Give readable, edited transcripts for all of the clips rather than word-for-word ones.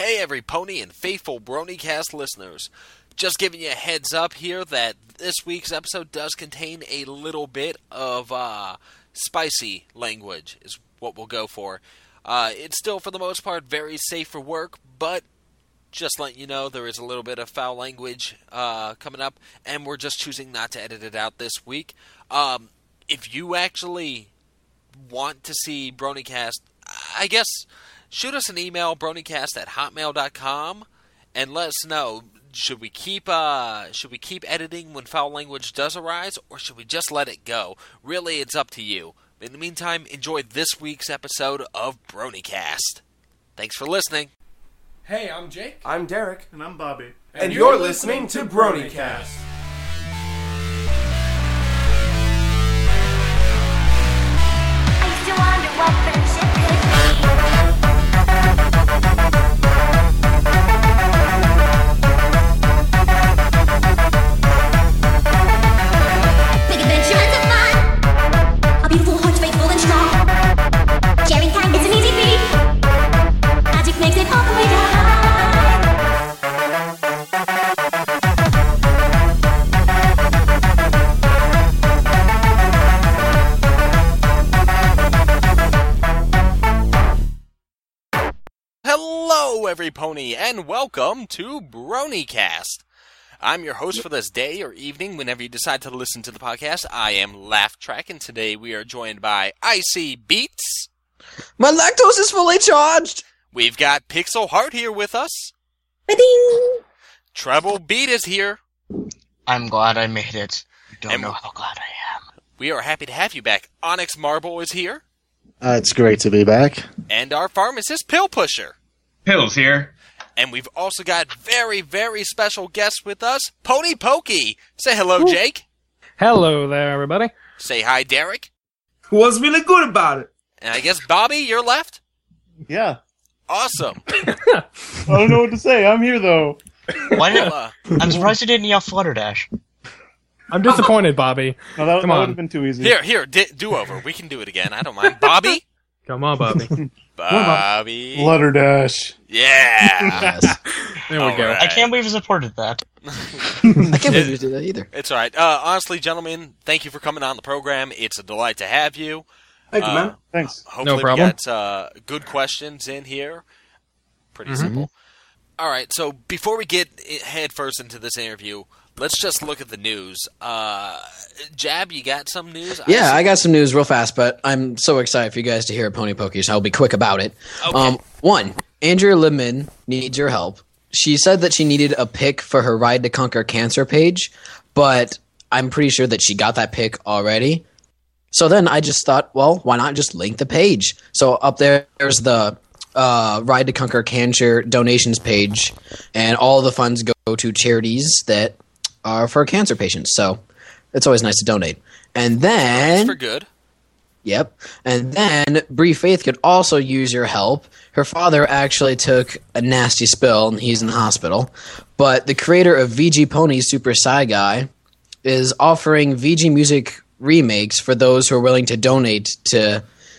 Hey, every pony and faithful BronyCast listeners. Just giving you a heads up here that this week's episode does contain a little bit of spicy language, is what we'll go for. It's still, for the most part, very safe for work, but just letting you know there is a little bit of foul language coming up, and we're just choosing not to edit it out this week. If you actually want to see BronyCast, I guess shoot us an email, bronycast@hotmail.com, and let us know, should we keep editing when foul language does arise, or should we just let it go? Really, it's up to you. In the meantime, enjoy this week's episode of BronyCast. Thanks for listening. Hey, I'm Jake. I'm Derek. And I'm Bobby. And you're listening to BronyCast. I used to wonder what friendship could be. Big adventure and some fun. A beautiful heart, faithful and strong. Sharing kindness an easy feat. Magic makes it all the way down. Hello, every pony, and welcome to BronyCast. I'm your host for this day or evening, whenever you decide to listen to the podcast. I am Laugh Track, and today we are joined by Icy Beats. My lactose is fully charged! We've got Pixel Heart here with us. Ba-ding! Treble Beat is here. I'm glad I made it. You don't And know how glad I am. We are happy to have you back. Onyx Marble is here. It's great to be back. And our pharmacist, Pill Pusher. Pills here. And we've also got very, very special guests with us, Pony Pokey. Say hello, Jake. Hello there, everybody. Say hi, Derek. Was really good about it. And I guess, Bobby, you're left? Yeah. Awesome. I don't know what to say. I'm here, though. Why did, Well, I'm surprised you didn't yell Flutterdash. I'm disappointed, Bobby. No, that Come would on. have been too easy. here, do-over. We can do it again. I don't mind. Bobby? Come on, Bobby. Bobby. Flutterdash. Yeah. Yes. There we All go. right. I can't believe you supported that. I can't believe you did that either. It's all right. Honestly, gentlemen, thank you for coming on the program. It's a delight to have you. Thank you, man. Thanks. Hopefully No problem. we got good questions in here. Pretty simple. All right, so before we get head first into this interview, let's just look at the news. Jab, you got some news? Yeah, I got some news real fast, but I'm so excited for you guys to hear Pony Pokey, so I'll be quick about it. Okay. One, Andrea Libman needs your help. She said that she needed a pic for her Ride to Conquer Cancer page, but I'm pretty sure that she got that pic already. So then I just thought, well, why not just link the page? So up there's the Ride to Conquer Cancer donations page, and all the funds go to charities that are for cancer patients. So it's always nice to donate. And then, It's for good. yep. And then Bree Faith could also use your help. Her father actually took a nasty spill, and he's in the hospital. But the creator of VG Pony, Super Psy Guy, is offering VG Music remakes for those who are willing to donate to,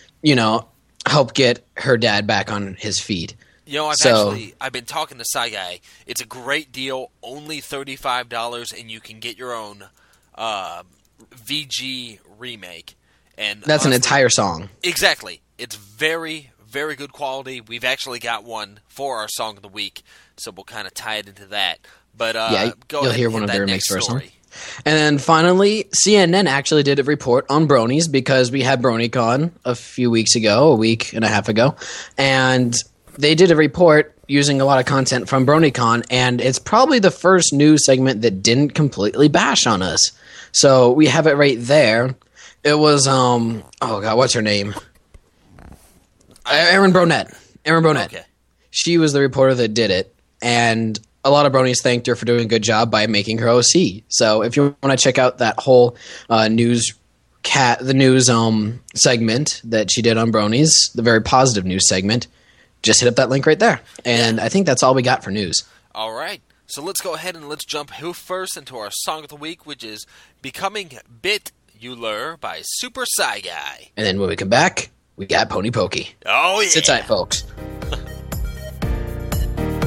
help get her dad back on his feet. You know, I've been talking to Psy Guy. It's a great deal, only $35, and you can get your own VG remake. And That's an honestly, entire song. Exactly. It's very, very good quality. We've actually got one for our Song of the Week, so we'll kind of tie it into that. But Yeah, go you'll ahead hear and one hit of that their next remakes first, huh? story. And then finally, CNN actually did a report on bronies because we had BronyCon a week and a half ago. And they did a report using a lot of content from BronyCon, and it's probably the first news segment that didn't completely bash on us. So we have it right there. It was, oh God, what's her name? Erin Burnett. Okay. She was the reporter that did it, and a lot of bronies thanked her for doing a good job by making her OC. So if you want to check out that whole news segment that she did on bronies, the very positive news segment, just hit up that link right there. And I think that's all we got for news. All right. So let's go ahead and let's jump first into our Song of the Week, which is Becoming Bit-Euler by Super Psy Guy. And then when we come back, we got Pony Pokey. Oh, yeah. Sit tight, folks.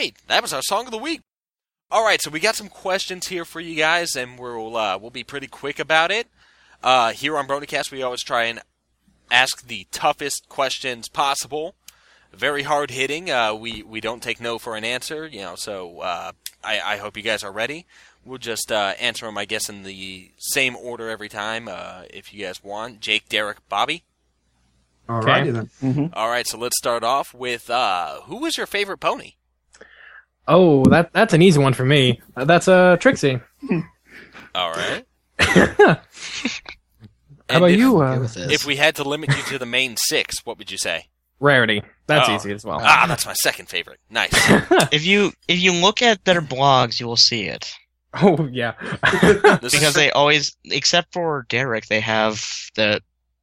right, that was our song of the week. All right, so we got some questions here for you guys, and we'll be pretty quick about it. Here on BronyCast, we always try and ask the toughest questions possible. Very hard hitting. We don't take no for an answer, So I hope you guys are ready. We'll just answer them, I guess, in the same order every time, if you guys want. Jake, Derek, Bobby. Alrighty then. Mm-hmm. All right, so let's start off with who was your favorite pony? Oh, that's an easy one for me. That's Trixie. All right. How about you? Okay with this. If we had to limit you to the main 6, what would you say? Rarity. That's Oh. easy as well. That's my second favorite. Nice. If you look at their blogs, you will see it. Oh, yeah. This Because is- they always, except for Derek, they have the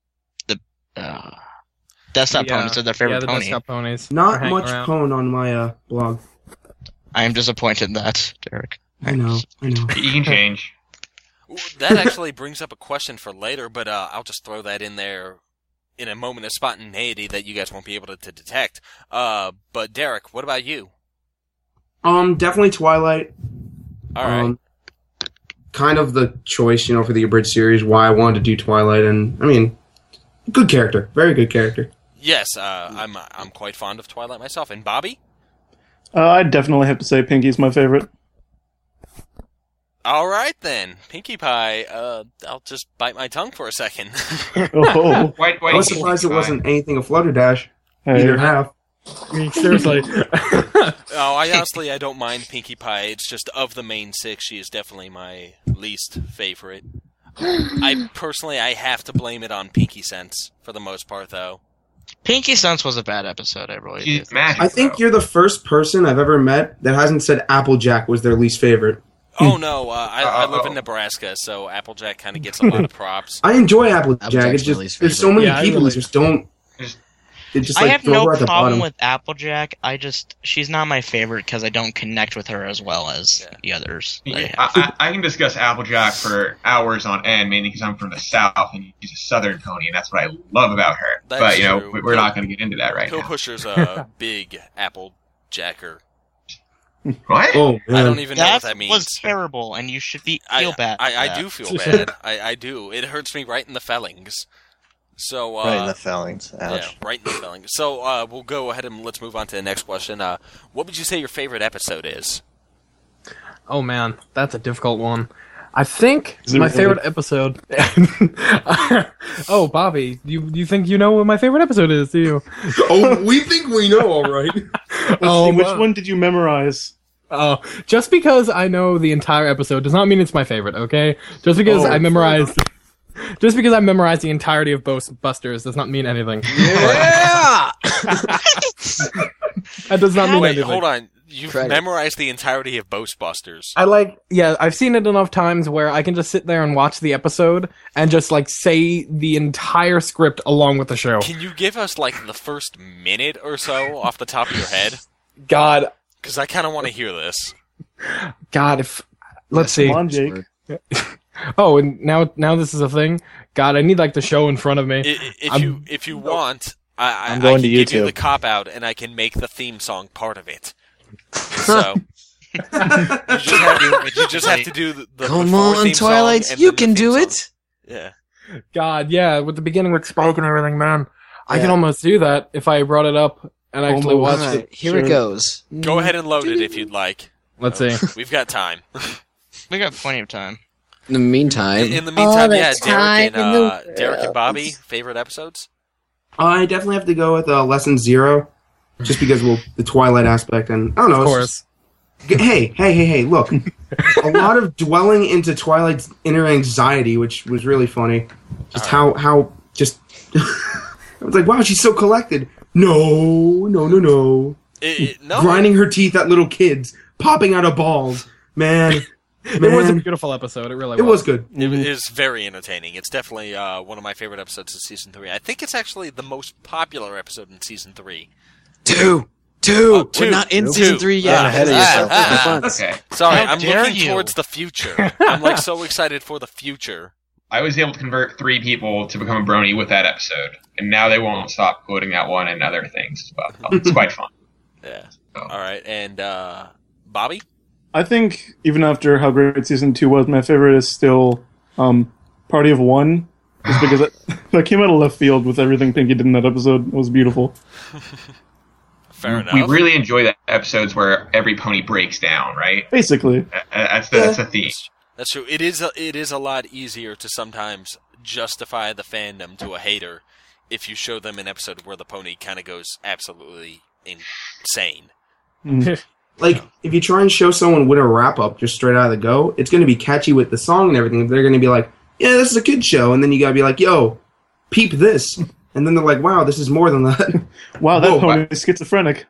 desktop ponies are their favorite the pony. desktop ponies. are Not hanging much around. pone on my blog. I am disappointed in that, Derek. I know. You can change. Ooh, that actually brings up a question for later, but I'll just throw that in there in a moment of spontaneity that you guys won't be able to detect. But Derek, what about you? Definitely Twilight. All right. Kind of the choice, for the abridged series, why I wanted to do Twilight, and I mean, good character, very good character. Yes, I'm quite fond of Twilight myself. And Bobby? I'd definitely have to say Pinky's my favorite. All right then, Pinkie Pie. I'll just bite my tongue for a second. Oh, White, I was surprised it wasn't anything of Flutterdash. hey. Either half. Seriously. Oh, I don't mind Pinkie Pie. It's just of the main 6, she is definitely my least favorite. I have to blame it on Pinky Sense for the most part, though. Pinky Sense was a bad episode, I really She's did. magic, I think though. you're the first person I've ever met that hasn't said Applejack was their least favorite. Oh no, I live in Nebraska, so Applejack kind of gets a lot of props. I enjoy Applejack. Applejack's It's my just least there's so favorite. many Yeah, I people really- who just don't. Just- They just I like have throw no her at the problem bottom. with Applejack. She's not my favorite because I don't connect with her as well as the others. that I Yeah, have. I can discuss Applejack for hours on end, mainly because I'm from the South and she's a Southern pony, and that's what I love about her. That's but, true. we're not going to get into that right Pill now. Pusher's a big Applejacker. What? Oh, man. I don't even know what That that means. was terrible, and you should feel bad. for I that. do feel bad. I do. It hurts me right in the fellings. So, Right in the phalanx. yeah, Ouch. right in the fellings. So, we'll go ahead and let's move on to the next question. What would you say your favorite episode is? Oh, man. That's a difficult one. I think Is it my really? favorite episode... Oh, Bobby, you think you know what my favorite episode is, do you? Oh, we think we know, all right. Oh, Which well- one did you memorize? Oh, just because I know the entire episode does not mean it's my favorite, okay? Just because I memorized the entirety of Ghostbusters does not mean anything. Yeah! That does not mean Wait, anything. hold on. You've Credit. memorized the entirety of Ghostbusters. I've seen it enough times where I can just sit there and watch the episode and just say the entire script along with the show. Can you give us the first minute or so off the top of your head? God, Because I kind of want to hear this. let's see. Come on, Jake. Oh, and now this is a thing. God, I need the show in front of me. If you want, I I'm going can to give you YouTube. the cop out, and I can make the theme song part of it. So you just have to do the Come before on, theme song Twilight, and you then the can theme do song. it. Yeah. God, yeah, with the beginning with Spike and everything, man. I Yeah. can almost do that if I brought it up and actually Almost. watched Alright, it. here it goes. Go ahead and load it if you'd like. Let's see. We've got time. We got plenty of time. In the meantime, In the meantime, the yeah, time in the Derek and world. Bobby, favorite episodes? I definitely have to go with Lesson 0, just because the Twilight aspect, and I don't know. Of it's course. just- hey! Look, a lot of dwelling into Twilight's inner anxiety, which was really funny. Just how just I was like, wow, she's so collected. No. No. Grinding her teeth at little kids, popping out of balls. Man, It was a beautiful episode. It really was. it was good. It is very entertaining. It's definitely one of my favorite episodes of Season 3. I think it's actually the most popular episode in Season 3. two. two. We're not in Two. season 3 yet. Getting ahead of yourself. Ah. Okay. Sorry, How I'm dare looking you. towards the future. I'm so excited for the future. I was able to convert 3 people to become a brony with that episode, and now they won't stop quoting that one and other things as well. It's quite fun. Yeah. All right, and Bobby? I think even after how great season 2 was, my favorite is still Party of One. Just because that came out of left field with everything Pinky did in that episode. It was beautiful. Fair enough. We really enjoy the episodes where every pony breaks down, right? Basically. That's the theme. That's true. It is a lot easier to sometimes justify the fandom to a hater if you show them an episode where the pony kind of goes absolutely insane. Like, if you try and show someone with a wrap-up just straight out of the go, it's going to be catchy with the song and everything. They're going to be like, yeah, this is a kid show. And then you got to be like, yo, peep this. And then they're like, wow, this is more than that. Wow, that pony is schizophrenic.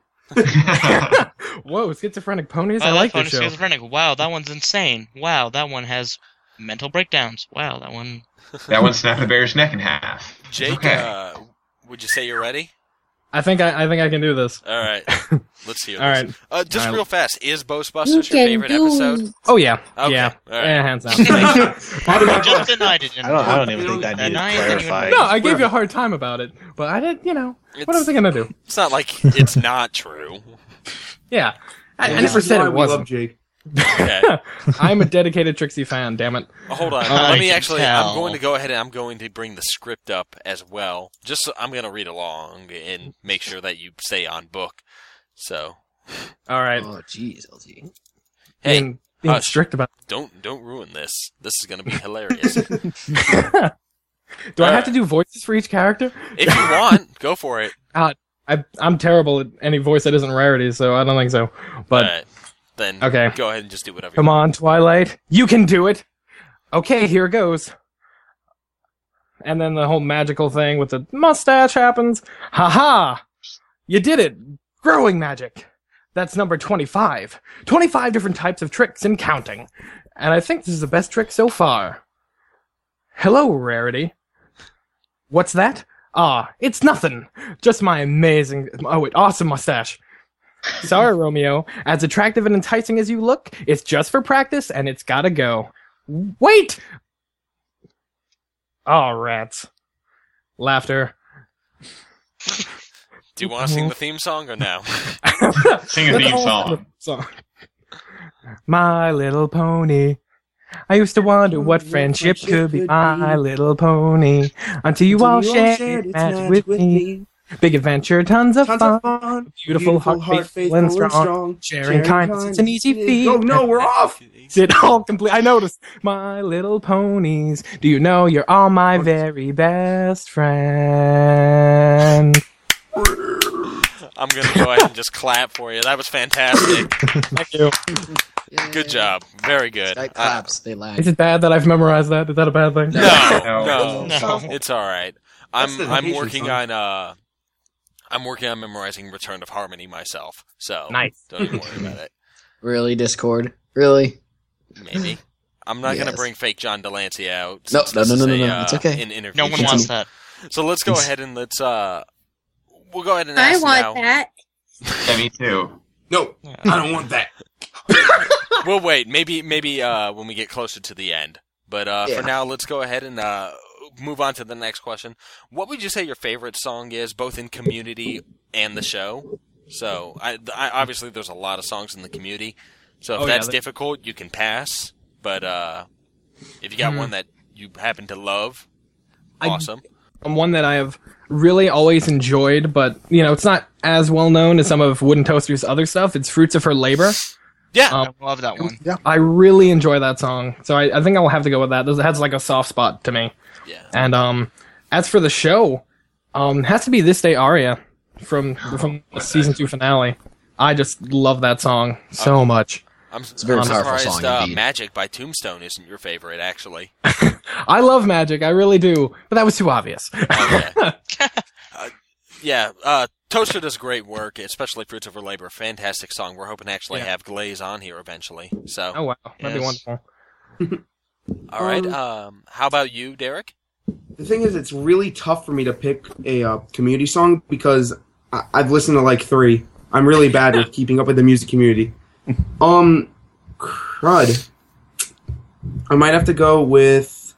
Whoa, schizophrenic ponies? Wow, I like that this one's show. schizophrenic. Wow, that one's insane. Wow, that one has mental breakdowns. Wow, that one... That one snapped a bear's neck in half. Jake, Okay. would you say you're ready? I think I can do this. All right. Let's hear All this. right. Just All right. real fast, is Ghostbusters your favorite episode? Oh, yeah. Okay. Yeah. All right. Yeah, hands down. Just denied it. I don't even think that needed Deny it, then you clarifying. No, I gave you a hard time about it. But I did, what was I going to do? It's not like it's not true. Yeah. I This never is said why it we love wasn't. Jake. Okay. I'm a dedicated Trixie fan, damn it. Hold on. I Let me can actually. tell. I'm going to go ahead and I'm going to bring the script up as well. Just so I'm going to read along and make sure that you stay on book. So, All right. Oh, jeez, LT. hey, Being hush. strict about don't ruin this. This is going to be hilarious. Do I have to do voices for each character? If you want, go for it. I'm terrible at any voice that isn't Rarity, so I don't think so. But All right. Then Okay. go ahead and just do whatever. come on, Twilight. You can do it. Okay, here goes. And then the whole magical thing with the mustache happens. Ha-ha! You did it! Growing magic! That's number 25. 25 different types of tricks and counting. And I think this is the best trick so far. Hello, Rarity. What's that? Ah, it's nothing. Just my awesome mustache. Sorry, Romeo. As attractive and enticing as you look, it's just for practice and it's gotta go. Wait! Aw, rats. Laughter. Do you want to sing the theme song or no? Sing a theme song. My Little Pony. I used to wonder what friendship could be. My Little Pony. Until you all shared its magic with me. Big adventure, tons of fun. Beautiful, heart, faithful, and strong. Sharing kindness, it's an easy feat. Oh no, we're off! It all complete. I noticed. My Little Ponies. Do you know you're all my very best friend? I'm going to go ahead and just clap for you. That was fantastic. Thank you. Good job. Very good. Skype claps, they lag. Is it bad that I've memorized that? Is that a bad thing? No, No. it's all right. That's the I'm dedication working song. on I'm working on memorizing Return of Harmony myself. So Nice. don't even worry about it. Really, Discord? Really? Maybe. I'm not going to Yes. bring fake John Delancey out. No, since no, this no, is no, a, no, it's okay. An interview. No one show. wants that. So let's go ahead and let's we'll go ahead and I ask want now. that. Yeah, me too. No, I don't want that. We'll wait. Maybe when we get closer to the end. But Yeah. for now, let's go ahead and move on to the next question. What would you say your favorite song is, both in Community and the show? So, I obviously there's a lot of songs in the Community. So if that's difficult, you can pass. But if you got one that you happen to love, awesome. One that I have really always enjoyed, but it's not as well known as some of Wooden Toaster's other stuff. It's Fruits of Her Labor. Yeah. I love that one. I really enjoy that song, so I think I'll have to go with that. It has like a soft spot to me. Yeah. And as for the show, it has to be This Day Aria from the season 2 finale. I just love that song so much. I'm a very powerful surprised song indeed. Magic by Tombstone isn't your favorite, actually. I love Magic, I really do, but that was too obvious. Okay. Toaster does great work, especially Fruits of Her Labor. Fantastic song. We're hoping to actually have Glaze on here eventually. So, Oh wow, that'd be Yes. wonderful. all right. How about you, Derek? The thing is, it's really tough for me to pick a community song because I've listened to like 3. I'm really bad with keeping up with the music community. Crud. I might have to go with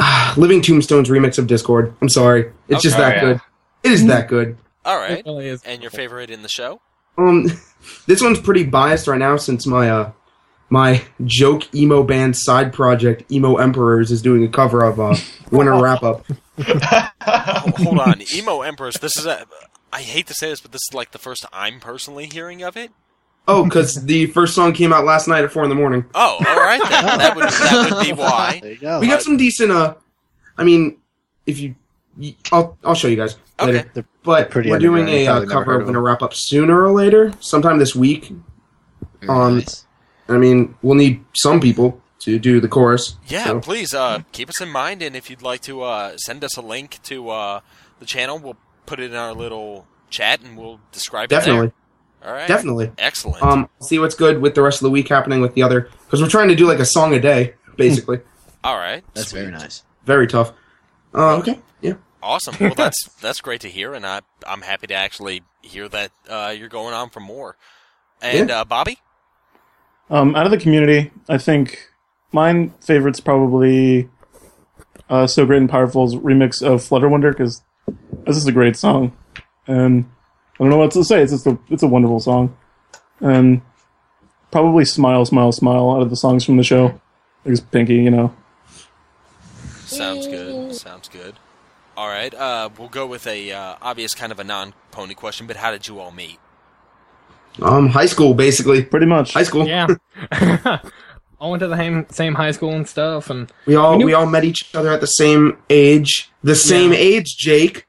Living Tombstone's remix of Discord. I'm sorry. It's just Okay. that good. It is that good. All right. It really is. And your favorite in the show? This one's pretty biased right now since my my joke emo band side project, Emo Emperors, is doing a cover of Winter Wrap Up. Hold on. Emo Emperors, this is I hate to say this, but this is like the first I'm personally hearing of it. Oh, because the first song came out last night at 4 a.m. Oh, all right then. That would be why. There you go. We got some decent. I mean, if I'll show you guys later. Okay. But pretty we're doing underground. You a probably never cover heard of of Winter Wrap Up sooner or later, sometime this week. Nice. I mean, we'll need some people to do the chorus. Yeah, so. please keep us in mind, and if you'd like to send us a link to the channel, we'll put it in our little chat, and we'll describe Definitely. it there. All right. Definitely. Excellent. See what's good with the rest of the week happening with the other, because we're trying to do like a song a day, basically. All right. That's Sweet. very nice. Very tough. Okay. Yeah. Awesome. Well, that's great to hear, and I'm happy to actually hear that you're going on for more. And Bobby? Out of the community, I think my favorite's probably So Great and Powerful's remix of Flutter Wonder, because this is a great song. And I don't know what to say, it's a wonderful song. And probably Smile, Smile, Smile out of the songs from the show. There's Pinky, you know. Sounds good. Sounds good. All right. We'll go with a obvious kind of a non-pony question, but how did you all meet? High school, basically. Pretty much. High school. Yeah. All went to the same high school and stuff, and We all met each other at the same age. The same age, Jake.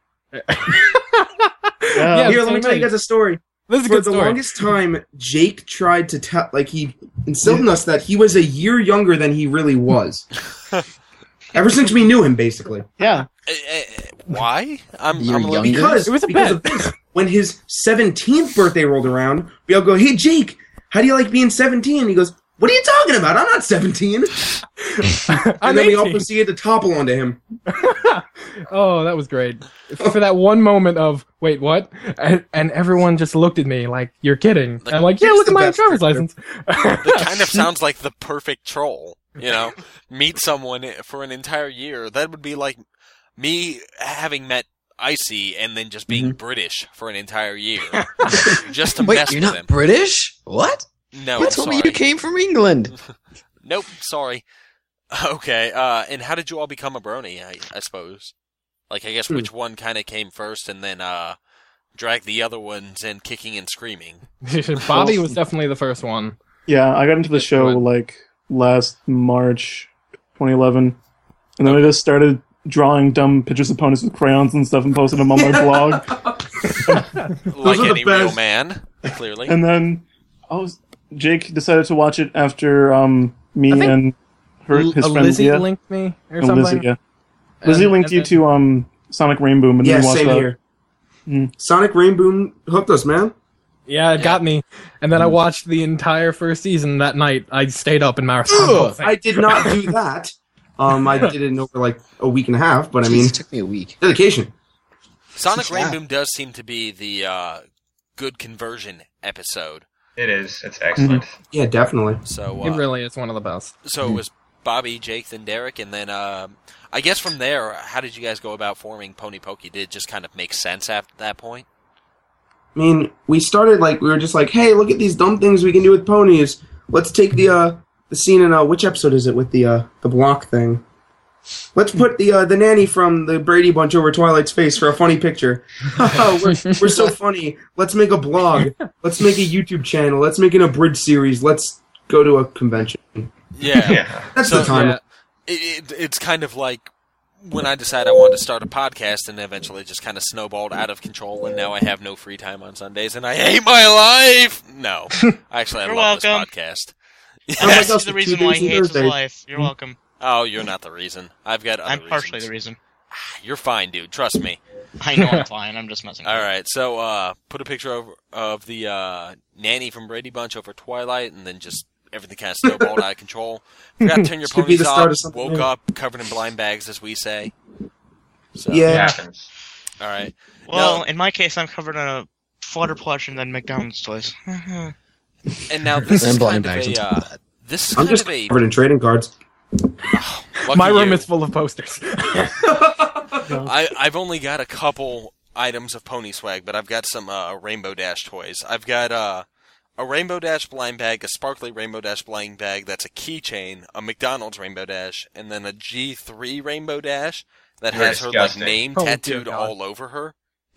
Yeah, Here, the let me same tell you age. guys a story. This is a For good the story. longest time, Jake tried to tell, like, he instilled in us that he was a year younger than he really was. Ever since we knew him, basically. Yeah. Why? I'm You're a little younger? Because, It was a because bet. of this. When his 17th birthday rolled around, we all go, "Hey, Jake, how do you like being 17?" And he goes, "What are you talking about? I'm not 17." I'm And then we all 18. proceeded to topple onto him. Oh, that was great. For that one moment of, wait, what? And everyone just looked at me like, you're kidding. And I'm like, yeah, It's look at the my best driver's trick. license. That kind of sounds like the perfect troll. You know, meet someone for an entire year. That would be like me having met Icy and then just being British for an entire year, just to Wait, mess you're with not him. British? What? No, You I'm told me sorry. you came from England. Nope, sorry. Okay, and how did you all become a brony? I suppose. Like, I guess which one kind of came first, and then dragged the other ones in kicking and screaming. Bobby was definitely the first one. Yeah, I got into the show like last March 2011, and then I just started drawing dumb pictures of ponies with crayons and stuff and posted them on my blog. Like are the any real best. man, clearly. And then Jake decided to watch it after me I think and his friend Lizzie Leah. linked me or And something. Lizzie, yeah. Lizzie And- linked and you then- to Sonic Rainboom, and Yeah, then watched same that. here. Sonic Rainboom hooked us, man. Yeah, it got me. And then I watched the entire first season that night. I stayed up and marathon the whole thing. I did not do that. I did it in over like a week and a half, but I mean, Jeez, it took me a week. dedication. Sonic Yeah. Rainboom does seem to be the good conversion episode. It is. It's excellent. Yeah, definitely. So It really is one of the best. So it was Bobby, Jake, then Derek, and then I guess from there, how did you guys go about forming Pony Pokey? Did it just kind of make sense after that point? I mean, we started like we were just like, hey, look at these dumb things we can do with ponies. Let's take the scene in which episode is it with the block thing? Let's put the nanny from the Brady Bunch over Twilight's face for a funny picture. we're so funny. Let's make a blog. Let's make a YouTube channel. Let's make an abridged series. Let's go to a convention. Yeah. Yeah. That's So, the time. Yeah. It's kind of like when I decided I wanted to start a podcast, and eventually it just kind of snowballed out of control, and now I have no free time on Sundays, and I hate my life! No. Actually, I You're love welcome. this podcast. like That's us the for reason why he Tuesdays and hates his Thursdays. life. You're welcome. Oh, you're not the reason. I've got other I'm partially reasons. the reason. You're fine, dude. Trust me. I know I'm fine. I'm just messing. All with you. right, so put a picture of the nanny from Brady Bunch over Twilight, and then just everything kind of snowballed out of control. Forgot to turn your Could be ponies the start off. of something Woke new. up covered in blind bags, as we say. So, It Yeah. happens. All right. Well, No. in my case, I'm covered in a Flutter plush and then McDonald's toys. And now this is And blind kind of bags on top of a that. this is I'm kind just of a covered in trading cards. Lucky My room you. is full of posters. I've only got a couple items of pony swag, but I've got some Rainbow Dash toys. I've got a Rainbow Dash blind bag, a sparkly Rainbow Dash blind bag that's a keychain, a McDonald's Rainbow Dash, and then a G3 Rainbow Dash that You're has her disgusting. name Oh, dear tattooed God. all over her.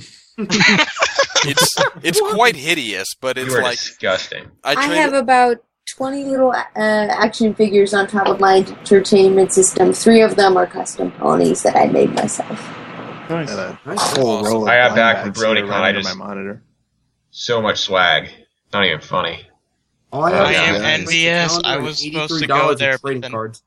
It's quite hideous, but it's You are like disgusting. I traded- have about 20 little action figures on top of my entertainment system. 3 of them are custom ponies that I made myself. Nice. And a Nice. whole row of I have blind back from bags here BronyCon, right I under just- my monitor. So much swag. Not even funny. All I, I have am is a envious. calendar I and was supposed to $83 go of there, but trading then- cards.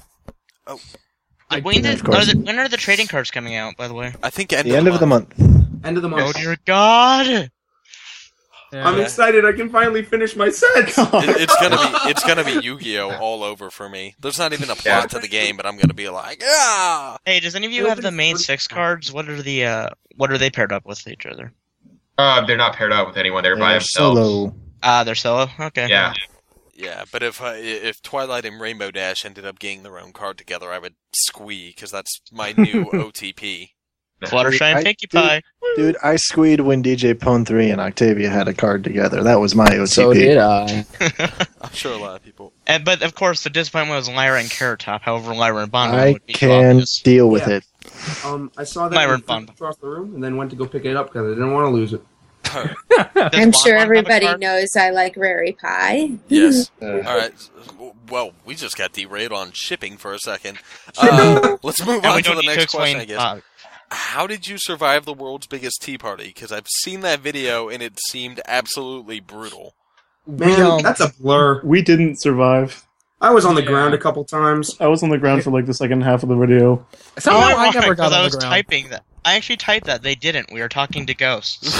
When are the trading cards coming out, by the way? I think The end of the month. End of the Oh month. dear God! I'm excited. I can finally finish my sets. it's gonna be Yu-Gi-Oh all over for me. There's not even a plot to the game, but I'm gonna be like, ah. Hey, does any of you have the main 6 cards? What are they paired up with each other? They're not paired up with anyone. They're by They're themselves. solo. They're solo? Okay. Yeah. Yeah, but if Twilight and Rainbow Dash ended up getting their own card together, I would squee because that's my new OTP. Fluttershy and Pinkie Pie. Dude, I squeed when DJ Pone 3 and Octavia had a card together. That was my OTP. So did I. I'm sure a lot of people. But of course, the disappointment was Lyra and Carrot Top. However, Lyra and Bonbon I would be can obvious. deal with Yeah. it. I saw that Myron and Bond. across the room, and then went to go pick it up because I didn't want to lose it. Does I'm sure Bonbon have a everybody card? knows I like Rary Pie. Yes. Uh, All right. Well, we just got derailed on shipping for a second. Let's move And on we to don't the need to next question, explain. I guess. How did you survive the world's biggest tea party? Because I've seen that video and it seemed absolutely brutal. Man, that's a blur. We didn't survive. I was on the Yeah. ground a couple times. I was on the ground for like the second half of the video. Somehow Oh, I right, never 'cause got I on was the ground. typing that. I actually typed that. They didn't. We were talking to ghosts.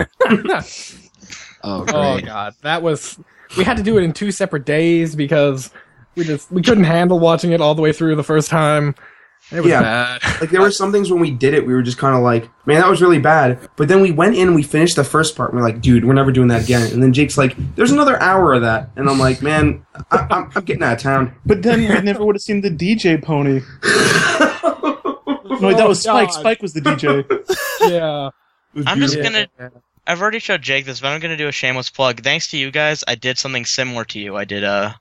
Oh, Oh great. god, we had to do it in 2 separate days because we couldn't handle watching it all the way through the first time. It was Yeah. bad. Like there were some things when we did it, we were just kind of like, man, that was really bad. But then we went in and we finished the first part, and we're like, dude, we're never doing that again. And then Jake's like, there's another hour of that, and I'm like, man, I'm getting out of town. But then we never would have seen the DJ pony. No, wait, that was Spike. God. Spike was the DJ. Yeah. It was I'm just beautiful. gonna. I've already showed Jake this, but I'm gonna do a shameless plug. Thanks to you guys, I did something similar to you. I did a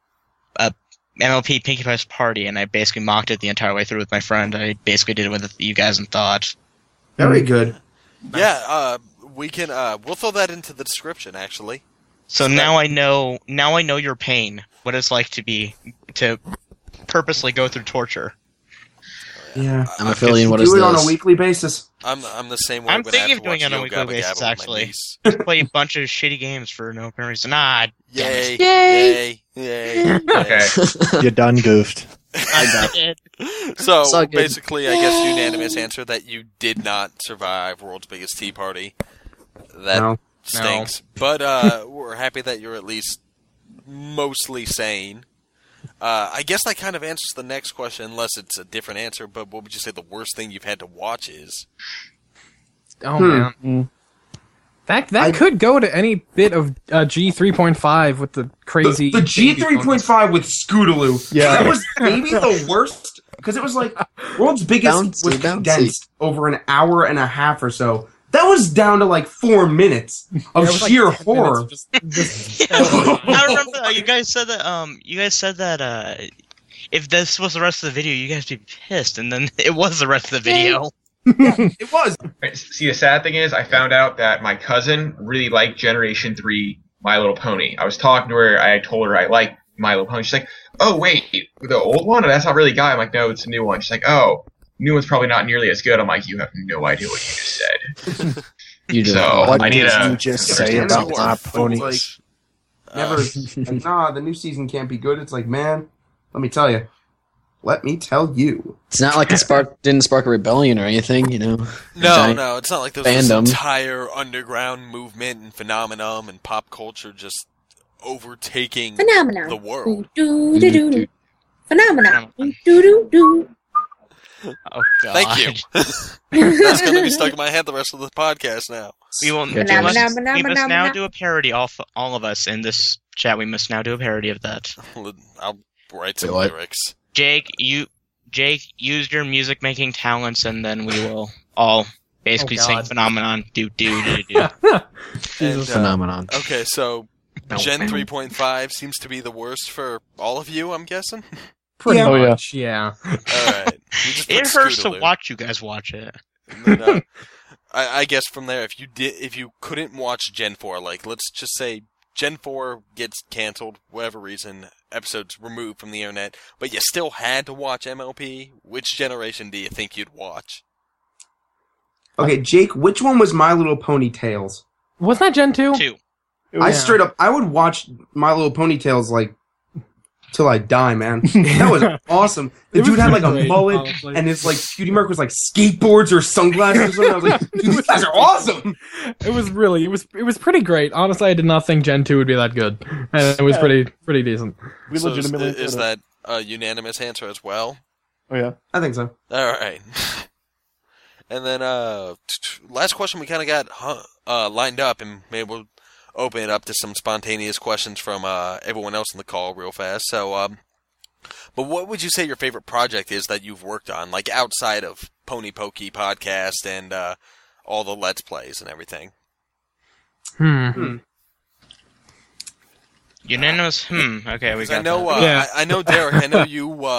MLP Pinkie Pie's party, and I basically mocked it the entire way through with my friend. I basically did it with you guys and thought. Very good. Yeah, we can. We'll throw that into the description, actually. So now I know. Now I know your pain. What it's like to purposely go through torture. Yeah. I'm affiliating. What Do is it on a this? weekly basis. I'm the same way. I'm when thinking I have of to doing watch it on a Yo weekly Gabba basis, Gabba with my actually. niece. Play a bunch of shitty games for no apparent reason. Damn it. Yay! Yay! Okay. You done goofed. I did. So It's all good. basically, I guess unanimous answer that you did not survive World's Biggest Tea Party. That No. stinks. But we're happy that you're at least mostly sane. I guess that kind of answers the next question, unless it's a different answer. But what would you say the worst thing you've had to watch is? Oh man. Mm. That could go to any bit of G3.5 with the crazy. The G3.5 with Scootaloo. Yeah. That was maybe the worst because it was like world's biggest Bouncy, was bouncy. condensed over an hour and a half or so. That was down to like 4 minutes of It was like sheer 10 horror. minutes, just I remember you guys said that. You guys said that. If this was the rest of the video, you guys would be pissed, and then it was the rest of the video. It was. See, the sad thing is, I found out that my cousin really liked Generation 3 My Little Pony. I was talking to her, I told her I like My Little Pony. She's like, oh, wait, the old one? That's not really Guy. I'm like, no, it's a new one. She's like, oh, new one's probably not nearly as good. I'm like, you have no idea what you just said. You do. So, What I need did a... you just say about my pony? Like, never. Like, nah, the new season can't be good. It's like, man, let me tell you. Let me tell you. It's not like it didn't spark a rebellion or anything, you know. No, it's not like there's this fandom. entire underground movement and phenomenon and pop culture just overtaking Phenomenon. the world. Do do do do. Phenomenon. Do do do. Oh God! Thank you. That's going to be stuck in my head the rest of the podcast now. We will. Okay. We must now do a parody. All of us in this chat. We must now do a parody of that. I'll write some Wait, what? lyrics. Jake, use your music making talents, and then we will all basically sing Phenomenon. Do. And, Phenomenon. Okay, so Gen 3.5 seems to be the worst for all of you, I'm guessing. Pretty Yeah. Oh, yeah. much, yeah. All right. We just It put hurts to Scootaloo. watch you guys watch it. And then, I guess from there, if you couldn't watch Gen 4, like let's just say Gen 4 gets canceled, whatever reason, episodes removed from the internet, but you still had to watch MLP, which generation do you think you'd watch? Okay, Jake, which one was My Little Pony Tales? Wasn't that Gen 2? 2. I straight up, I would watch My Little Pony Tales like till I die, man. That was awesome. The It was dude had like a pretty great, mullet, honestly. and his like cutie mark was like skateboards or sunglasses or something. I was like, dude, these guys are awesome. It was pretty great. Honestly, I did not think Gen 2 would be that good. And it was pretty decent. We So legitimately is did it. that a unanimous answer as well? Oh yeah. I think so. All right. And then last question we kind of got lined up, and maybe we'll open it up to some spontaneous questions from everyone else in the call real fast. So, but what would you say your favorite project is that you've worked on, like outside of Pony Pokey podcast and all the Let's Plays and everything? Unanimous. Okay, we 'Cause got I know, that. Yeah. I know, Derek. I know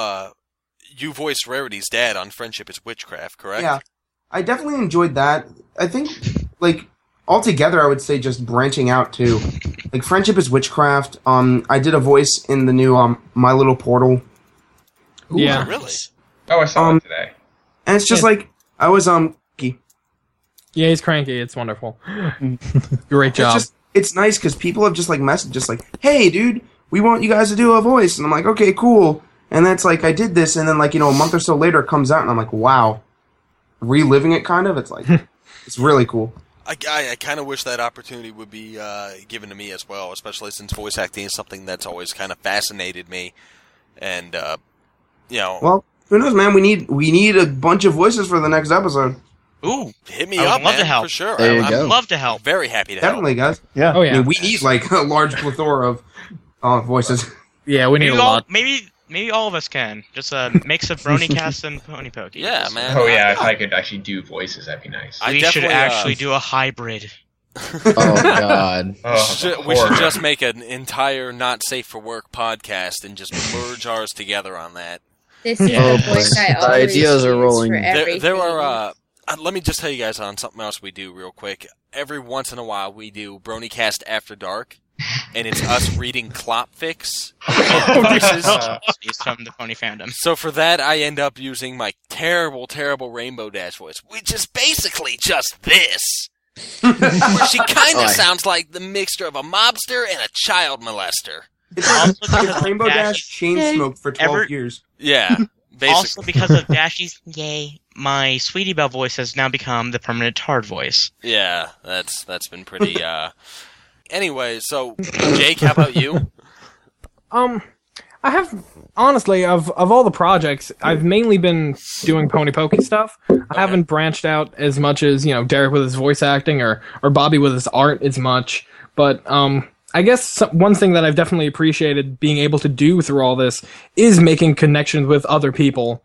you voiced Rarity's dad on Friendship is Witchcraft, correct? Yeah, I definitely enjoyed that. I think, like, altogether, I would say just branching out to, like, Friendship is Witchcraft. I did a voice in the new My Little Portal, Yeah. Really? Oh, I saw it today. and it's just like I was key. Yeah, he's cranky. It's wonderful. Great job. It's nice because people have just like messaged just like, hey, dude, we want you guys to do a voice, and I'm like, okay, cool. And that's like I did this, and then like a month or so later it comes out, and I'm like, wow, reliving it kind of. It's like it's really cool. I kind of wish that opportunity would be given to me as well, especially since voice acting is something that's always kind of fascinated me. And Well, who knows, man? We need a bunch of voices for the next episode. Ooh, hit me I would up, love man, to help. for sure. There you I'm go. Love to help. very happy to Definitely, guys. Yeah. Oh I yeah. mean, we need like a large plethora of voices. Yeah, we need a lot. Maybe all of us can. Just a mix of BronyCast and Pony Pokey. Yeah, man. Oh yeah, if I could actually do voices, that'd be nice. I We should definitely, actually do a hybrid. Oh god. Oh, We should horror. just make an entire Not Safe for Work podcast and just merge ours together on that. This is Oh, the voice boy. I The always ideas are use rolling. for everything. There are. Let me just tell you guys on something else we do real quick. Every once in a while, we do BronyCast After Dark, and it's us reading Clopfix voices. He's from the Pony fandom. So for that, I end up using my terrible, terrible Rainbow Dash voice, which is basically just this. Where she kind Oh, of I- sounds like the mixture of a mobster and a child molester. It's Rainbow Dash chain smoked for 12 years. Yeah, basically. Also, because of Dashy's yay, my Sweetie Belle voice has now become the permanent Tard voice. Yeah, that's been pretty. Anyway, so Jake, how about you? I have honestly of all the projects, I've mainly been doing Pony Pokey stuff. I haven't branched out as much as Derek with his voice acting or Bobby with his art as much. But I guess one thing that I've definitely appreciated being able to do through all this is making connections with other people.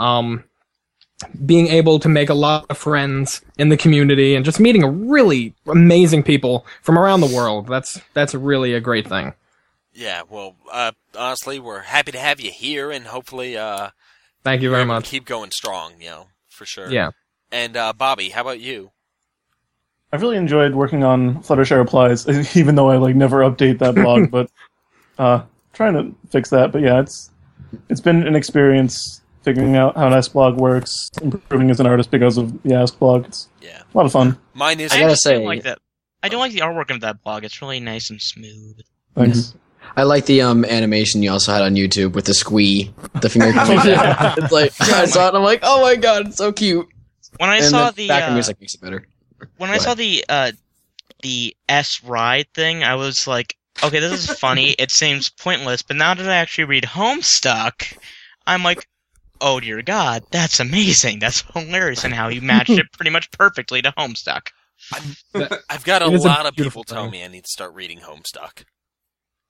Being able to make a lot of friends in the community and just meeting really amazing people from around the world. That's really a great thing. Yeah, well, honestly, we're happy to have you here, and hopefully, Thank you very much. keep going strong, for sure. Yeah. And Bobby, how about you? I've really enjoyed working on Fluttershy Replies, even though I never update that blog. But trying to fix that. But yeah, it's been an experience figuring out how an Ask blog works, improving as an artist because of the Ask blog. It's a lot of fun. Mine is. I gotta say, don't like that. I don't like the artwork of that blog. It's really nice and smooth. Thanks. I like the animation you also had on YouTube with the squee, the finger. It's like I saw it and I'm like, oh my god, it's so cute. When I And saw the the background music makes it better. when I saw the S ride thing, I was like, okay, this is funny. It seems pointless, but now that I actually read Homestuck, I'm like, oh dear God, that's amazing. That's hilarious, and how you matched it pretty much perfectly to Homestuck. I've got a It is a lot of people beautiful tell thing. me I need to start reading Homestuck.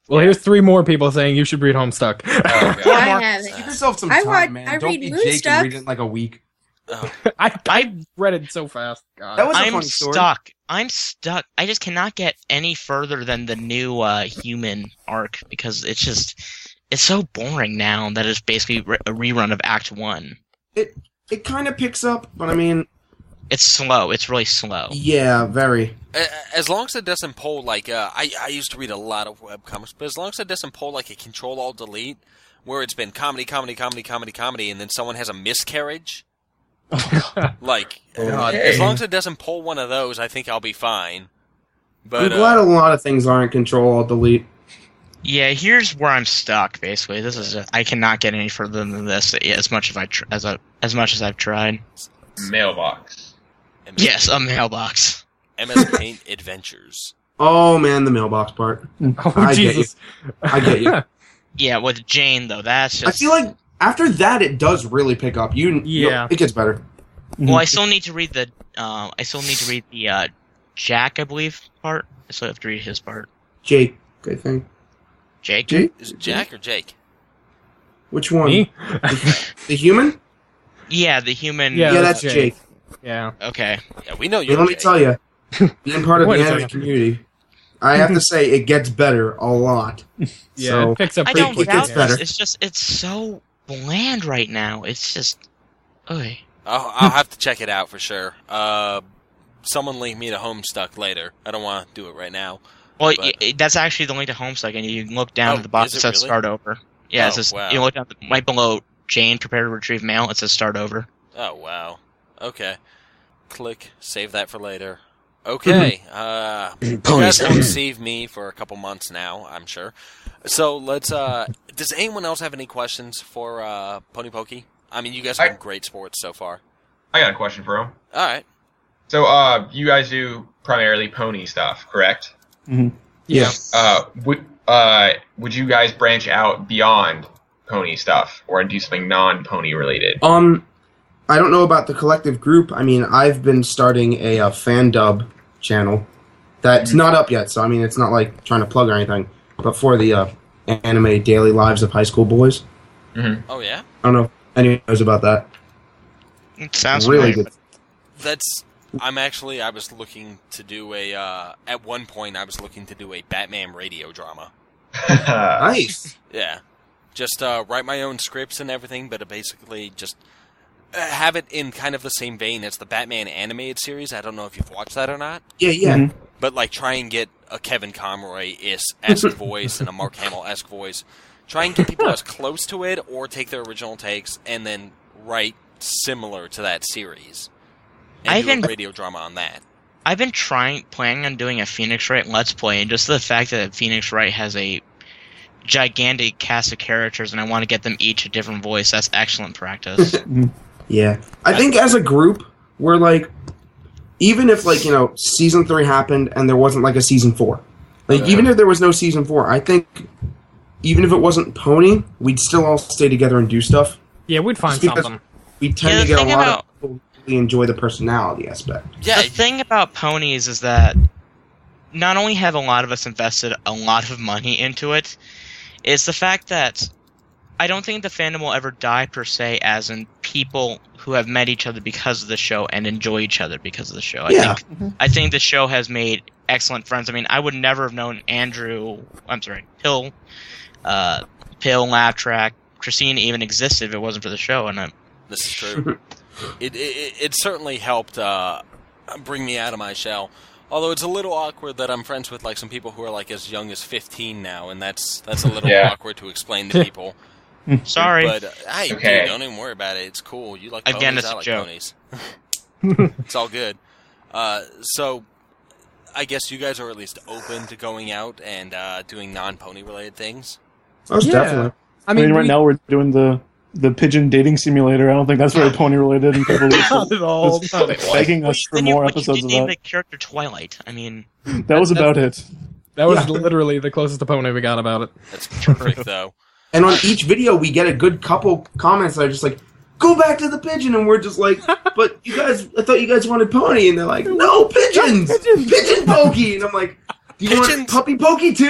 Well, here's 3 more people saying you should read Homestuck. Yeah, I have Give it. yourself some I time, watch- man. I Don't read be Moon Jake Stuck. and read it in like a week. I read it so fast. God. That was a I'm funny story. stuck. I'm stuck. I just cannot get any further than the new human arc because it's so boring now that it's basically a rerun of Act 1. It kind of picks up, but I mean, It's slow. It's really slow. yeah, very. As long as it doesn't pull like I used to read a lot of webcomics, but as long as it doesn't pull like a Control-Alt-Delete, where it's been comedy, and then someone has a miscarriage. Like, as long as it doesn't pull one of those, I think I'll be fine. But I'm glad a lot of things aren't Control-Alt-Delete. Yeah, here's where I'm stuck. Basically, I cannot get any further than this as much as I've tried. Mailbox. Yes, a mailbox. MS Paint Adventures. Oh man, the mailbox part. Oh, I Jesus. I get you. Yeah, with Jane though, that's just. I feel like after that, it does really pick up. Yeah. It gets better. Well, I still need to read the. Jack, I believe, part. I still have to read his part. Jake, I think. Jake. Jake, Is it Jack or Jake? which one? Me? The human? Yeah, the human. Yeah, Yeah, that's that's Jake. Jake. Yeah. Okay. Yeah, we know Hey, you're let me Jake. tell you, being part of Wait the a anime second. community, I have to say it gets better a lot. Yeah, So it picks up I pretty don't it quick. gets doubt better. this. It's so bland right now. It's just. Oy. I'll have to check it out for sure. Someone link me to Homestuck later. I don't want to do it right now. Well, But- that's actually the link to Homestuck, and you can look down Oh, to the bottom. is It it says really? start over. Yeah, Oh, it says wow. you look down right below Jane, prepare to retrieve mail. It says start over. Oh, wow. Okay. Click. Save that for later. Okay. You guys won't receive me for a couple months now, I'm sure. So let's. Does anyone else have any questions for Pony Pokey? I mean, you guys have been great sports so far. I got a question for him. All right. So, you guys do primarily pony stuff, correct? Yeah. Would you guys branch out beyond pony stuff or do something non-pony related? I don't know about the collective group. I mean, I've been starting a fan dub channel that's not up yet, so I mean, it's not like trying to plug or anything, but for the anime daily lives of high school boys. Oh, yeah? I don't know if anyone knows about that. It sounds Really familiar. good. That's. I was looking to do at one point, I was looking to do a Batman radio drama. Nice. Yeah. Just write my own scripts and everything, but basically just have it in kind of the same vein as the Batman animated series. I don't know if you've watched that or not. Yeah. But like try and get a Kevin Conroy-esque voice and a Mark Hamill-esque voice. Try and get people as close to it or take their original takes and then write similar to that series. And do a radio drama on that. I've been planning on doing a Phoenix Wright Let's Play, and just the fact that Phoenix Wright has a gigantic cast of characters and I want to get them each a different voice, that's excellent practice. Yeah. I think as a group, we're like, even if like, season 3 happened and there wasn't like a season 4, like even if there was no season 4, I think even if it wasn't Pony, we'd still all stay together and do stuff. Yeah, we'd find Just because something. we tend to get a lot of people who really enjoy the personality aspect. The thing about ponies is that not only have a lot of us invested a lot of money into it, is the fact that I don't think the fandom will ever die per se, as in people who have met each other because of the show and enjoy each other because of the show. I think the show has made excellent friends. I mean, I would never have known Pill, Laugh Track, Christine even existed if it wasn't for the show. And This is true. It certainly helped bring me out of my shell. Although it's a little awkward that I'm friends with like some people who are like as young as 15 now, and that's a little awkward to explain to people. Sorry. But hey, dude, don't even worry about it. It's cool. You like ponies, Again, it's I a like joke. ponies. It's all good. So I guess you guys are at least open to going out and doing non-pony related things. Most definitely. I mean, right now we're doing the pigeon dating simulator. I don't think that's very pony related, and people Not at all. just begging us for more episodes you of name that. the character Twilight. I mean, That was about it. That was literally the closest to Pony we got about it. That's perfect, though. And on each video, we get a good couple comments that are just like, "Go back to the pigeon," and we're just like, "But you guys, I thought you guys wanted pony," and they're like, "No, pigeons, pigeon pokey," and I'm like, "Do you want puppy pokey too?"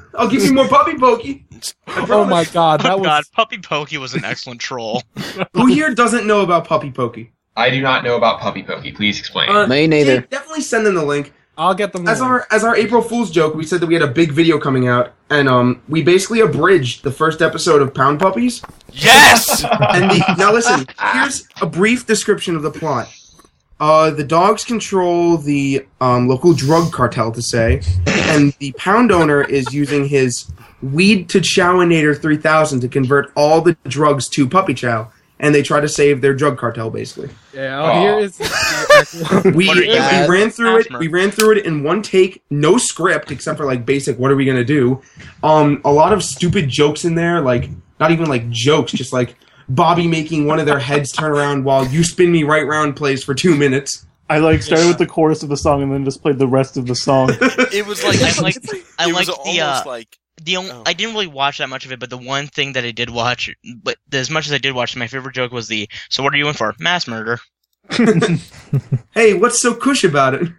I'll give you more Puppy Pokey. Oh my god, that Oh was god, Puppy Pokey was an excellent troll. Who here doesn't know about Puppy Pokey? I do not know about Puppy Pokey. Please explain. Me neither. Jake, definitely send them the link. I'll get them. As our April Fool's joke, we said that we had a big video coming out, and we basically abridged the first episode of Pound Puppies. Yes! Now listen, here's a brief description of the plot. The dogs control the local drug cartel, to say, and the pound owner is using his Weed to Chowinator 3000 to convert all the drugs to puppy chow, and they try to save their drug cartel, basically. Yeah, here is the actual... We ran through it. Asthma. We ran through it in one take, no script except for like basic. What are we gonna do? A lot of stupid jokes in there, like not even like jokes, just like Bobby making one of their heads turn around while "You Spin Me Right Round" plays for 2 minutes. I started with the chorus of the song and then just played the rest of the song. It was like I it was liked almost like I didn't really watch that much of it, but the one thing that I did watch, but as much as I did watch, my favorite joke was so what are you in for? Mass murder. Hey, what's so cush about it?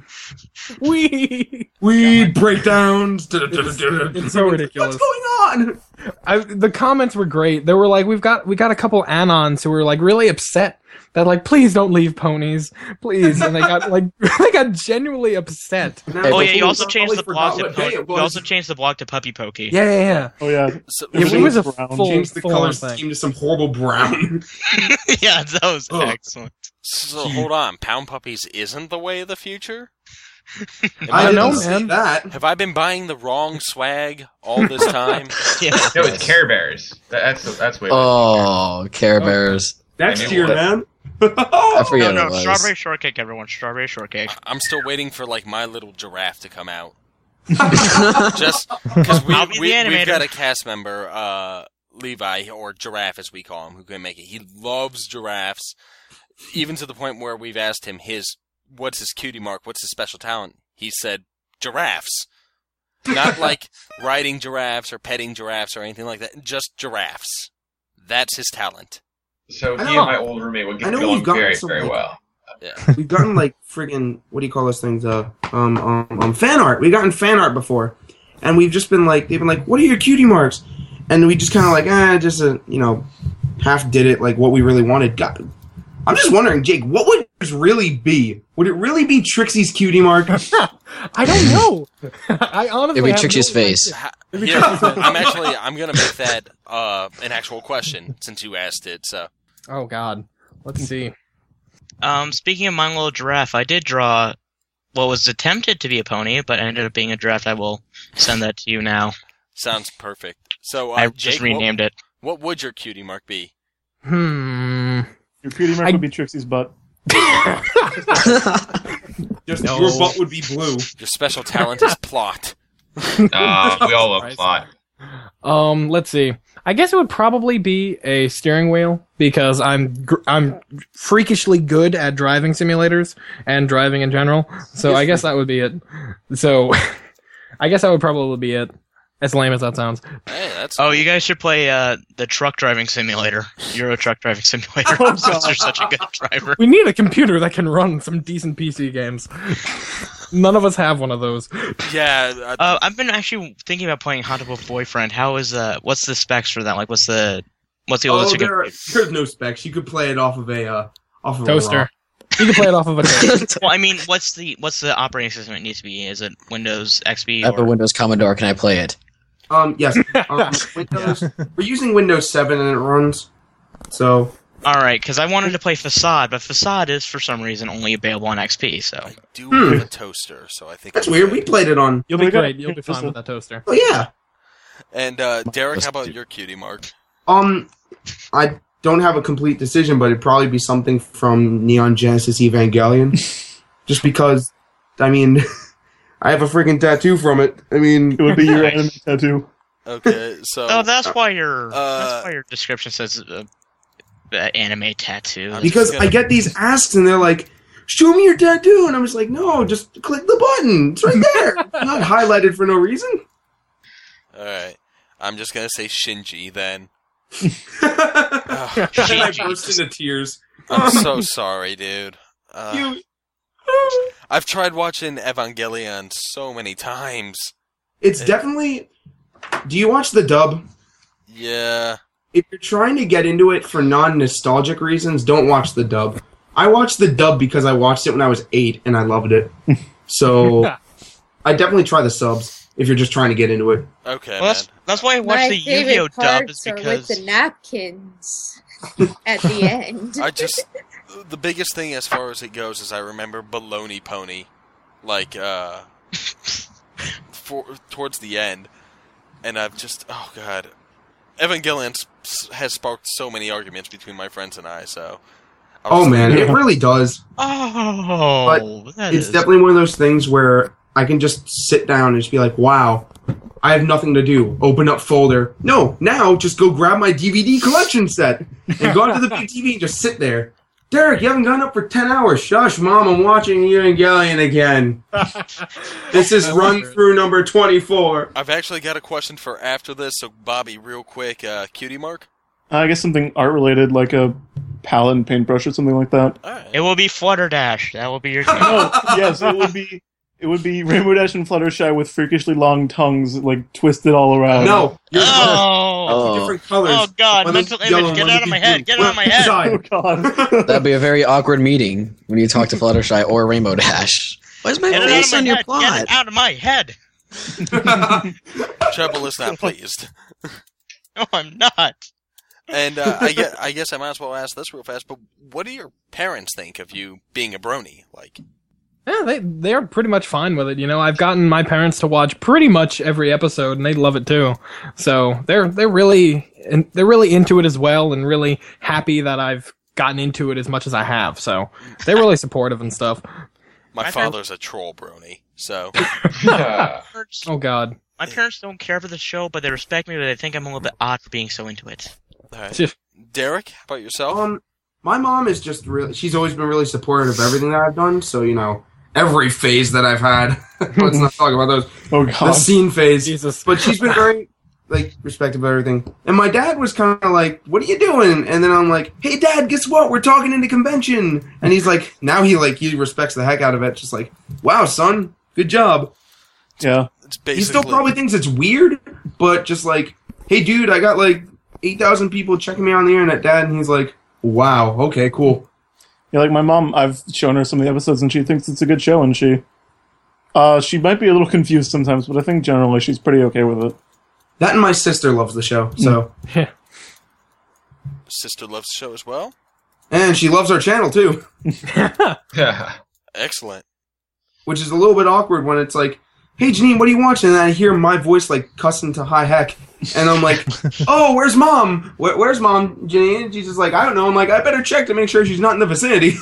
Weed breakdowns. It's so ridiculous. What's going on? The comments were great. They were like, we got a couple anons who were like really upset that like, please don't leave ponies, please, and they got genuinely upset. Oh yeah, you also I changed the blog forgot what day it was. to Puppy Pokey. Yeah. Oh yeah. so, It was a Brown. full Change the full color on thing. scheme to some horrible brown. Yeah, that was Oh. excellent. so hold on. Pound Puppies isn't the way of the future? I don't know, didn't see man. that. Have I been buying the wrong swag all this time? Yeah. No, it's Care Bears. That's what. Oh, Care Bears. Next I knew year, what- man. I forget No, what it was. strawberry shortcake, everyone. Strawberry shortcake. I'm still waiting for like My Little Giraffe to come out. Just because I'll be the we've animator. got a cast member, Levi, or Giraffe as we call him, who can make it. He loves giraffes, even to the point where we've asked him what's his cutie mark, what's his special talent. He said giraffes, not like riding giraffes or petting giraffes or anything like that. Just giraffes. That's his talent. So I he know. and my old roommate would I get know along we've gotten very, some, very like- well. Yeah. We've gotten like friggin' what do you call those things? Fan art. We've gotten fan art before, and we've just been like, they've been like, "What are your cutie marks?" And we just kind of like, just half did it like what we really wanted. God, I'm just wondering, Jake, what would this really be? Would it really be Trixie's cutie mark? I don't know. I honestly It'd be have Trixie's no face. idea. Here, I'm gonna make that an actual question since you asked it. So Oh God. Let's see. Speaking of My Little Giraffe, I did draw what was attempted to be a pony, but ended up being a giraffe. I will send that to you now. sounds perfect. So I Jake, just renamed it. What would your cutie mark be? Hmm. Your cutie mark would be Trixie's butt. Just No. your butt would be blue. Your special talent is plot. We all love plot. Let's see. I guess it would probably be a steering wheel because I'm freakishly good at driving simulators and driving in general. So I guess that would be it. So I guess that would probably be it. As lame as that sounds. Hey, that's Oh, you guys should play the truck driving simulator, Euro Truck Driving Simulator. Oh, Since God. you're such a good driver. We need a computer that can run some decent PC games. None of us have one of those. yeah. I've been actually thinking about playing Huntable Boyfriend. How is what's the specs for that? Like, what's the oldest you can? There's no specs. You could play it off of a Toaster. rock. You can play it off of a toaster. Well, I mean, what's the operating system it needs to be? Is it Windows XP? I have a Windows Commodore. Can I play it? Yes. Windows. We're using Windows 7 and it runs. So All right, because I wanted to play Facade, but Facade is for some reason only available on XP. So I do have a toaster, so I think that's I'm weird. good. We played it on. You'll be We got- great. You'll be fine with that toaster. Oh yeah. And Derek, how about your cutie mark? I don't have a complete decision, but it'd probably be something from Neon Genesis Evangelion. Just because, I mean, I have a freaking tattoo from it. I mean, It would be your anime tattoo. Okay, so oh, that's why your description says anime tattoo. because I get these asks and they're like, "Show me your tattoo," and I'm just like, "No, just click the button. It's right there. It's not highlighted for no reason." all right, I'm just gonna say Shinji then. And I burst into tears. I'm so sorry, dude. You- I've tried watching Evangelion so many times. It's definitely. Do you watch the dub? Yeah. If you're trying to get into it for non-nostalgic reasons, don't watch the dub. I watched the dub because I watched it when I was 8 and I loved it. So I definitely try the subs if you're just trying to get into it. Okay, Well, that's why I watched My the Yu-Gi-Oh favorite dub is parts are because with the napkins at the end. The biggest thing as far as it goes is I remember Baloney Pony, like, towards the end, and I've just, oh god. Evangelion has sparked so many arguments between my friends and I, so... Oh man, it really does. Oh, but it's definitely one of those things where I can just sit down and just be like, wow, I have nothing to do. Open up folder. No, now just go grab my DVD collection set and go onto the big TV and just sit there. Derek, you haven't gone up for 10 hours. Shush, Mom, I'm watching Evangelion again. This is run through number 24. I've actually got a question for after this, so Bobby, real quick, Cutie Mark? I guess something art-related, like a palette and paintbrush or something like that. It will be Flutterdash. That will be your. No, yes, it would be. It would be Rainbow Dash and Fluttershy with freakishly long tongues, like twisted all around. No, different colors. Oh god, One mental is yellow, image. Get one out is of my blue. head. Get out of my head. Oh god. That'd be a very awkward meeting when you talk to Fluttershy or Rainbow Dash. Why's my Get it face out of on my your head. plot? Get it out of my head. Treble is not pleased. No, I'm not. And I guess I might as well ask this real fast, but what do your parents think of you being a brony? Like, Yeah, they're pretty much fine with it. You know, I've gotten my parents to watch pretty much every episode, and they love it too. So they're really into it as well, and really happy that I've gotten into it as much as I have. So they're really supportive and stuff. my father's a troll brony, so. Oh God. My parents don't care for the show, but they respect me, but they think I'm a little bit odd for being so into it. All right. Derek, how about yourself? My mom is just really, she's always been really supportive of everything that I've done, so, you know, every phase that I've had. Let's not talk about those. Oh god. The scene phase. Jesus. But she's been very, like, respectful of everything. And my dad was kind of like, what are you doing? And then I'm like, hey dad, guess what? We're talking into convention. And he's like, now he respects the heck out of it. Just like, wow, son, good job. Yeah. He still probably thinks it's weird, but just like, hey dude, I got like 8,000 people checking me on the internet, dad. And he's like, wow, okay, cool. Yeah, like my mom, I've shown her some of the episodes and she thinks it's a good show, and she might be a little confused sometimes, but I think generally she's pretty okay with it. That and my sister loves the show, so. Sister loves the show as well? And she loves our channel too. Excellent. Which is a little bit awkward when it's like, hey Janine, what are you watching? And I hear my voice like cussing to high heck. And I'm like, oh, where's mom? Where's mom, Janine? And she's just like, I don't know. I'm like, I better check to make sure she's not in the vicinity.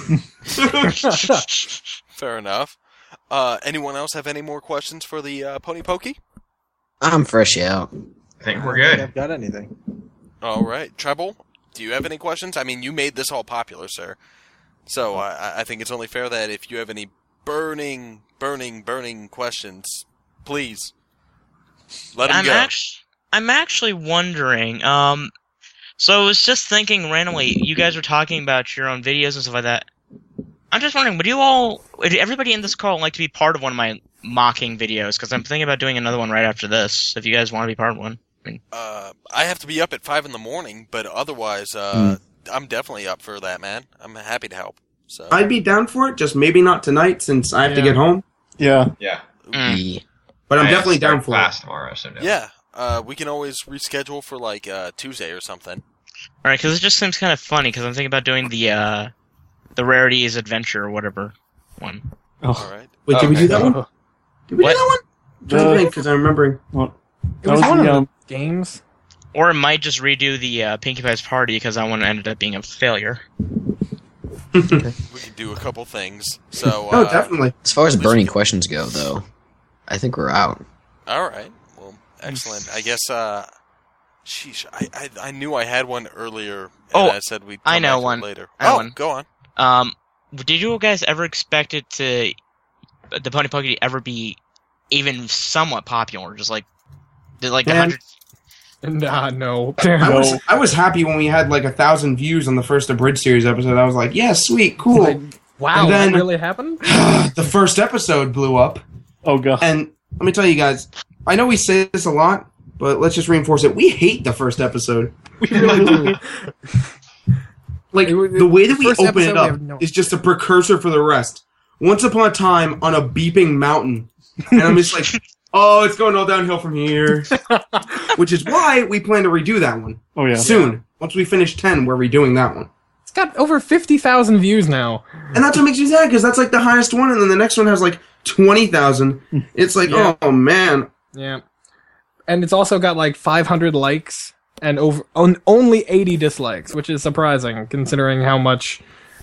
Fair enough. Anyone else have any more questions for the Pony Pokey? I'm fresh out. I think we're I don't think good. I've got anything. All right. Treble, do you have any questions? I mean, you made this all popular, sir. So I think it's only fair that if you have any burning questions, please let them go. I'm actually wondering, so I was just thinking randomly, you guys were talking about your own videos and stuff like that. I'm just wondering, would everybody in this call like to be part of one of my mocking videos? Because I'm thinking about doing another one right after this, if you guys want to be part of one. I mean, I have to be up at 5 a.m, but otherwise, I'm definitely up for that, man. I'm happy to help. So I'd be down for it, just maybe not tonight since I have to get home. Yeah. Yeah. But I'm I definitely start down for class it. tomorrow, so no. yeah, we can always reschedule for like Tuesday or something. all right, because it just seems kind of funny, because I'm thinking about doing the Rarities Adventure or whatever one. All right. Wait, did we do that one? Did we What? do that one? I'm trying to think, because I'm remembering. What? It was That one of the, the games. Or it might just redo the Pinkie Pie's Party, because that one ended up being a failure. We can do a couple things. So Oh, definitely. As far as burning questions go, though, I think we're out. All right. Well, excellent. I guess. Sheesh. I knew I had one earlier. And Oh, I said we'd. I come know back to it one. later. I know Oh, one. go on. Did you guys ever expect it to the Pony Pokey to ever be even somewhat popular? Just like did like Man. 100. Nah, no. I was happy when we had like 1,000 views on the first Abridged series episode. I was like, yeah, sweet, cool. Like, wow, And then- that really happened? The first episode blew up. Oh god. And let me tell you guys, I know we say this a lot, but let's just reinforce it. We hate the first episode. We really do. Like, the way that we First open it episode, we up have no- is just a precursor for the rest. Once upon a time on a beeping mountain. And I'm just like, oh, it's going all downhill from here. Which is why we plan to redo that one. Oh yeah. Soon. Once we finish 10, we're redoing that one. It's got over 50,000 views now. And that's what makes you sad, because that's like the highest one, and then the next one has like 20,000. It's like, Yeah. oh man. Yeah. And it's also got like 500 likes and only 80 dislikes, which is surprising considering how much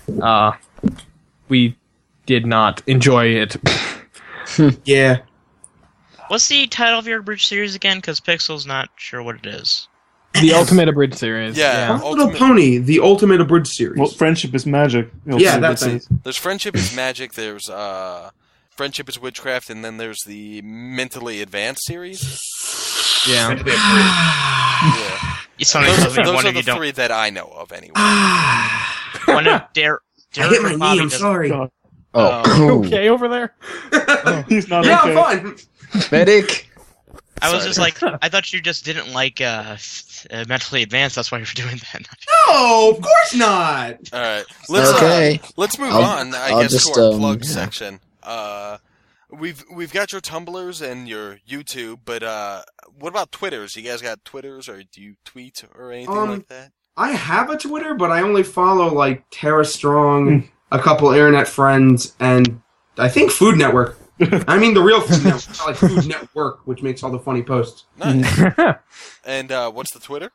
we did not enjoy it. Yeah. What's the title of your abridged series again? Because Pixel's not sure what it is. The Ultimate Abridged Series. Yeah. My Little Pony, the Ultimate Abridged Series. Well, friendship is magic. Yeah, that's it. There's Friendship is Magic, there's Friendship is Witchcraft, and then there's the Mentally Advanced series. Yeah. Yeah. It's only Those one are of the you don't. three that I know of, anyway. One of Derek I hit my or Bobby knee, I'm doesn't- sorry. God. Oh, Okay over there? He's not Yeah, okay. I'm fine. medic. I was just like, I thought you just didn't like mentally advanced. That's why you're doing that. No, of course not. All right, let's Okay. let's move I'll- on. I I'll guess just, to our plug yeah. section. We've got your Tumblrs and your YouTube, but what about Twitters? You guys got Twitters, or do you tweet or anything like that? I have a Twitter, but I only follow like Tara Strong, a couple internet friends, and I think Food Network. I mean the real Food Network, not like Food Network, which makes all the funny posts. Nice. And what's the Twitter?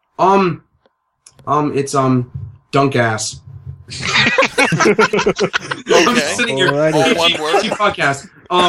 It's Dunkass. I'm Okay. sitting here. Alrighty. All one word? Podcast.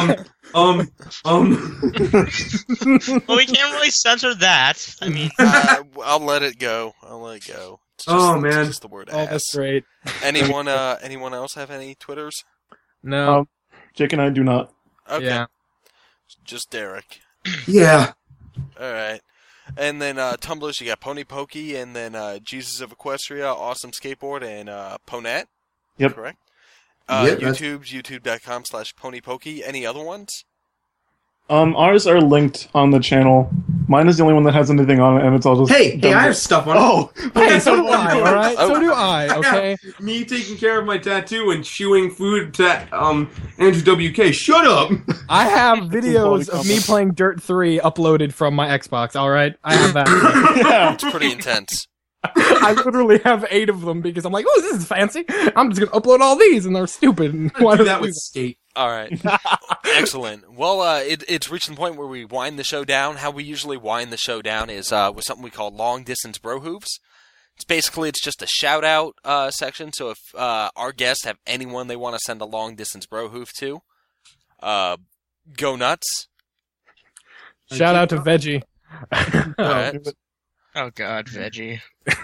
Well, we can't really censor that. I mean, I'll let it go. I'll let it go. It's Oh, man. it's just the word Oh, ass. that's great. Anyone else have any Twitters? No. Jake and I do not. Okay. Yeah. Just Derek. Yeah. All right. And then Tumblrs, you got Pony Pokey, and then Jesus of Equestria, Awesome Skateboard, and Ponat. Yep. Correct. Yep, that's- YouTube's youtube.com/ponypokey. Any other ones? Ours are linked on the channel. Mine is the only one that has anything on it, and it's all just. Hey, dumb I shit. have stuff on it. Oh, Hey, so do I, alright? Oh. So do I, okay? Yeah, me taking care of my tattoo and chewing food to Andrew WK. Shut up. I have videos of me playing Dirt 3 uploaded from my Xbox, alright? I have that. yeah. It's pretty intense. I literally have 8 of them because I'm like, oh, this is fancy. I'm just gonna upload all these, and they're stupid. Why Do did I that do with skate. All right. Excellent. Well, it's reaching the point where we wind the show down. How we usually wind the show down is with something we call long distance bro hooves. It's just a shout out section. So if our guests have anyone they want to send a long distance bro hoof to, go nuts. Shout out to Veggie. All right. oh god, veggie.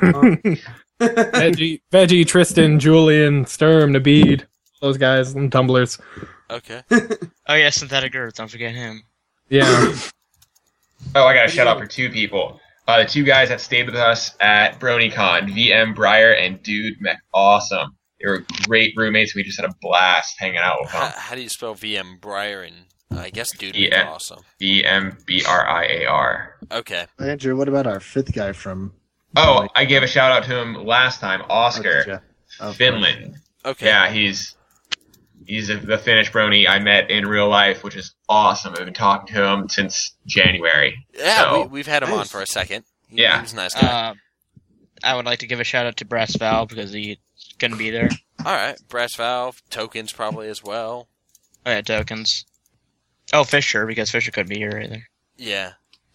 Veggie, Tristan, Julian, Sturm, Nabeed, those guys and tumblers. Okay. Oh yeah, synthetic earth. Don't forget him. Yeah. Oh, I got a shout out for two people. The two guys that stayed with us at BronyCon, VM Breyer and Dude McAwesome. They were great roommates. We just had a blast hanging out with them. How do you spell VM Breyer and I guess Dude Yeah. Awesome? VMBRIAR. Okay. Andrew, what about our fifth guy from? Oh, I gave a shout out to him last time, Oh, Oscar, did ya? Of Finland. Okay. Yeah, he's the Finnish brony I met in real life, which is awesome. I've been talking to him since January. Yeah, So, we've had him on Nice. for a second. Yeah. He's a nice guy. I would like to give a shout out to Brass Valve because he's gonna be there. All right. Brass Valve, Tokens probably as well. Oh yeah, tokens. Oh, Fisher because Fisher couldn't be here either. Yeah.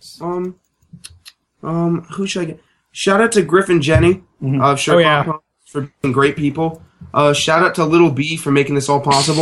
Who should I get? Shout out to Griffin Jenny of Sherlock Oh, yeah. Holmes for being great people. Shout out to Little B for making this all possible.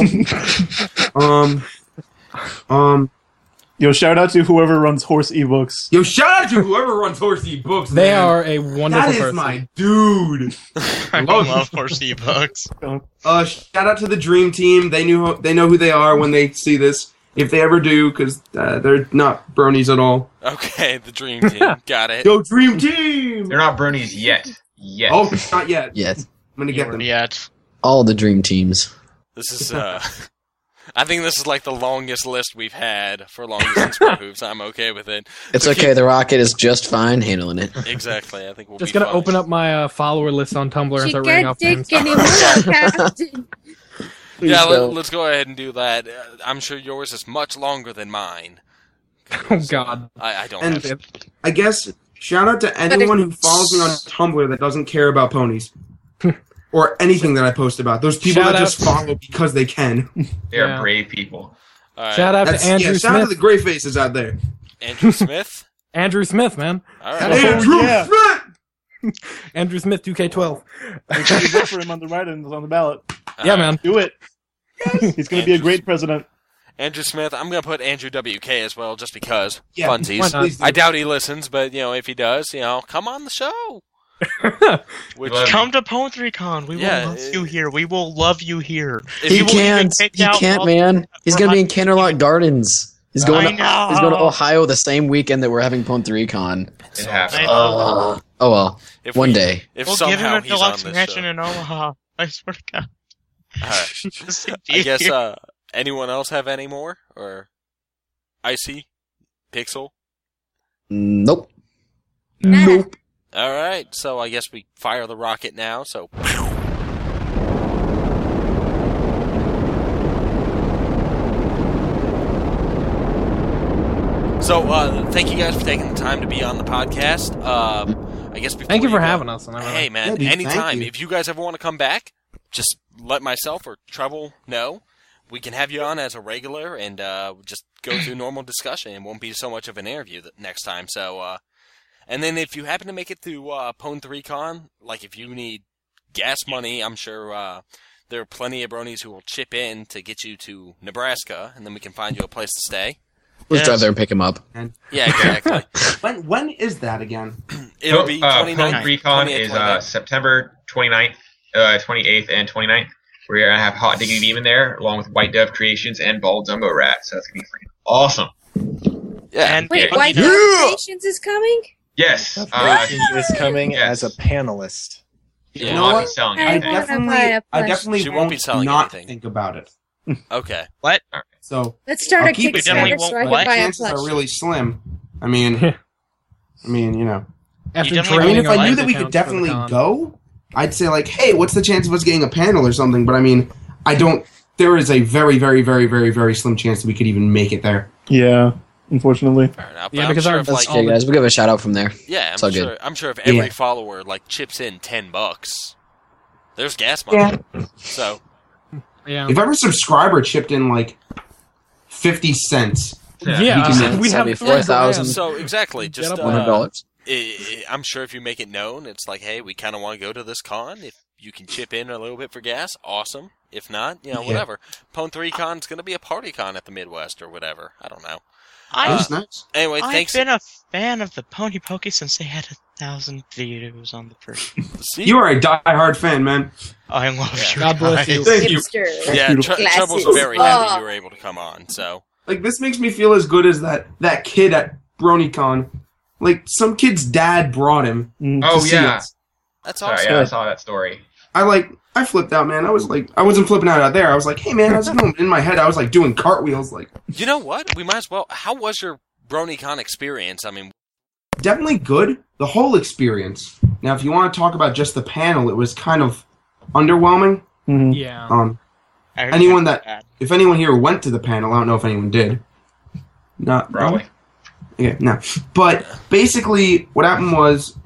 Yo, shout out to whoever runs Horse Ebooks. Yo, shout out to whoever runs Horsey Books. They man. are a wonderful That is person. my dude. I Oh. love horsey books. Shout out to the Dream Team. They know who they are when they see this, if they ever do, because they're not bronies at all. Okay, the Dream Team. Got it. Yo, Dream Team. They're not bronies yet. Yet. Oh, not yet. Yes. I'm gonna get them. Yet. All the dream teams. This is I think this is like the longest list we've had for longest in Square Hoops. I'm okay with it. It's okay. The Rocket is just fine handling it. Exactly. I think we'll Just be gonna fine. open up my follower list on Tumblr and She start reading can't off take names. anymore, Captain. Yeah, don't. let's go ahead and do that. I'm sure yours is much longer than mine. Oh God. I don't And have... I guess shout out to anyone who follows me on Tumblr that doesn't care about ponies. Or anything that I post about. Those people Shout that out- just follow because they can. They are Yeah. brave people. All right. Shout out That's, to Andrew yeah, shout out to Smith. the gray faces out there. Andrew Smith? Andrew Smith, man. All right. Andrew yeah. Smith! Andrew Smith, 2K12. Make sure you vote for him on the write-ins on the ballot. Yeah, man. Do it. He's going to be a great president. Andrew Smith. I'm going to put Andrew WK as well, just because. Yeah, why Funsies. not? Please do. I doubt he listens, but, if he does, come on the show. Which, Love Come to PwN3Con. We will Yeah, love you here. We will love you here. if He you- will even can't. take He out can't, all- man. He's going to be in Canterlot Gardens. He's going. I know. He's going to Ohio the same weekend that we're having PwN3Con. It happens. I- Oh well. if One we- day. If We'll give him somehow a he's on deluxe this mansion show. in Omaha. I swear to God. All right. Just to I be guess, here. anyone else have any more? Or Icy? Pixel? Nope. Nope. All right, so I guess we fire the rocket now. So, thank you guys for taking the time to be on the podcast. I guess before Thank you for go- having us. And everything. Hey, man, Yeah, dude, thank anytime. you. If you guys ever want to come back, just let myself or Trouble know. We can have you on as a regular and just go through normal discussion. It won't be so much of an interview next time. So, and then if you happen to make it through PwN3Con, like if you need gas money, I'm sure there are plenty of bronies who will chip in to get you to Nebraska, and then we can find you a place to stay. Let's Yes. drive there and pick him up. Yeah, exactly. When is that again? It'll be 29th. PwN3Con 28th, is 29th. September 29th, 28th, and 29th. We're going to have Hot Diggity Demon there, along with White Dove Creations and Bald Dumbo Rat. So that's going to be freaking awesome. Yeah. And Wait, Yeah. White Yeah. Creations is coming? Yes. is coming yes. as a panelist. She Yeah. will not be what? selling I anything. wanna buy a I plush. definitely She won't be selling not anything. think about it. Okay. So Let's start I'll a keep it definitely Kickstarter won't so I can what? buy a chances plush. are really slim. I mean, you know. After definitely I mean, draining if our I knew bank that we could accounts for the definitely con. go, I'd say like, hey, what's the chance of us getting a panel or something? But I mean, I don't. There is a very, very, very, very, very slim chance that we could even make it there. Yeah, unfortunately. Fair enough. Yeah, But because I'm sure our- if, That's like, okay, guys. We'll give a shout out from there. yeah, It's all I'm good. sure. I'm sure if every Yeah. follower like chips in $10, there's gas money. So Yeah. If every subscriber chipped in like 50 cents, Yeah, can- we'd have 74,000. so exactly, Get just up $100. I'm sure if you make it known, it's like, hey, we kind of want to go to this con. If you can chip in a little bit for gas, awesome. If not, Yeah. whatever. PwN3Con is going to be a party con at the Midwest or whatever. I don't know. that's nice. Anyway, I've thanks. been a fan of the Pony Poke since they had 1,000 videos on the first. See? You are a die-hard fan, man. I love Yeah. you. God bless guys. you. Thank you. Hipster. Yeah, Beautiful. Trouble's Glasses. very happy Oh. you were able to come on. So Like, this makes me feel as good as that kid at BronyCon. Like, some kid's dad brought him Mm. to Oh, see yeah. us. that's Sorry, awesome. yeah, I saw that story. I flipped out, man. I was like, I wasn't flipping out there. I was like, hey, man, how's it going? In my head, I was like doing cartwheels. Like, You know what? We might as well. How was your BronyCon experience? I mean, definitely good. The whole experience. Now, if you want to talk about just the panel, it was kind of underwhelming. Mhm. Yeah. I heard Anyone that's that, bad. if anyone here went to the panel, I don't know if anyone did. Not Probably. Okay, no. But basically, what happened was,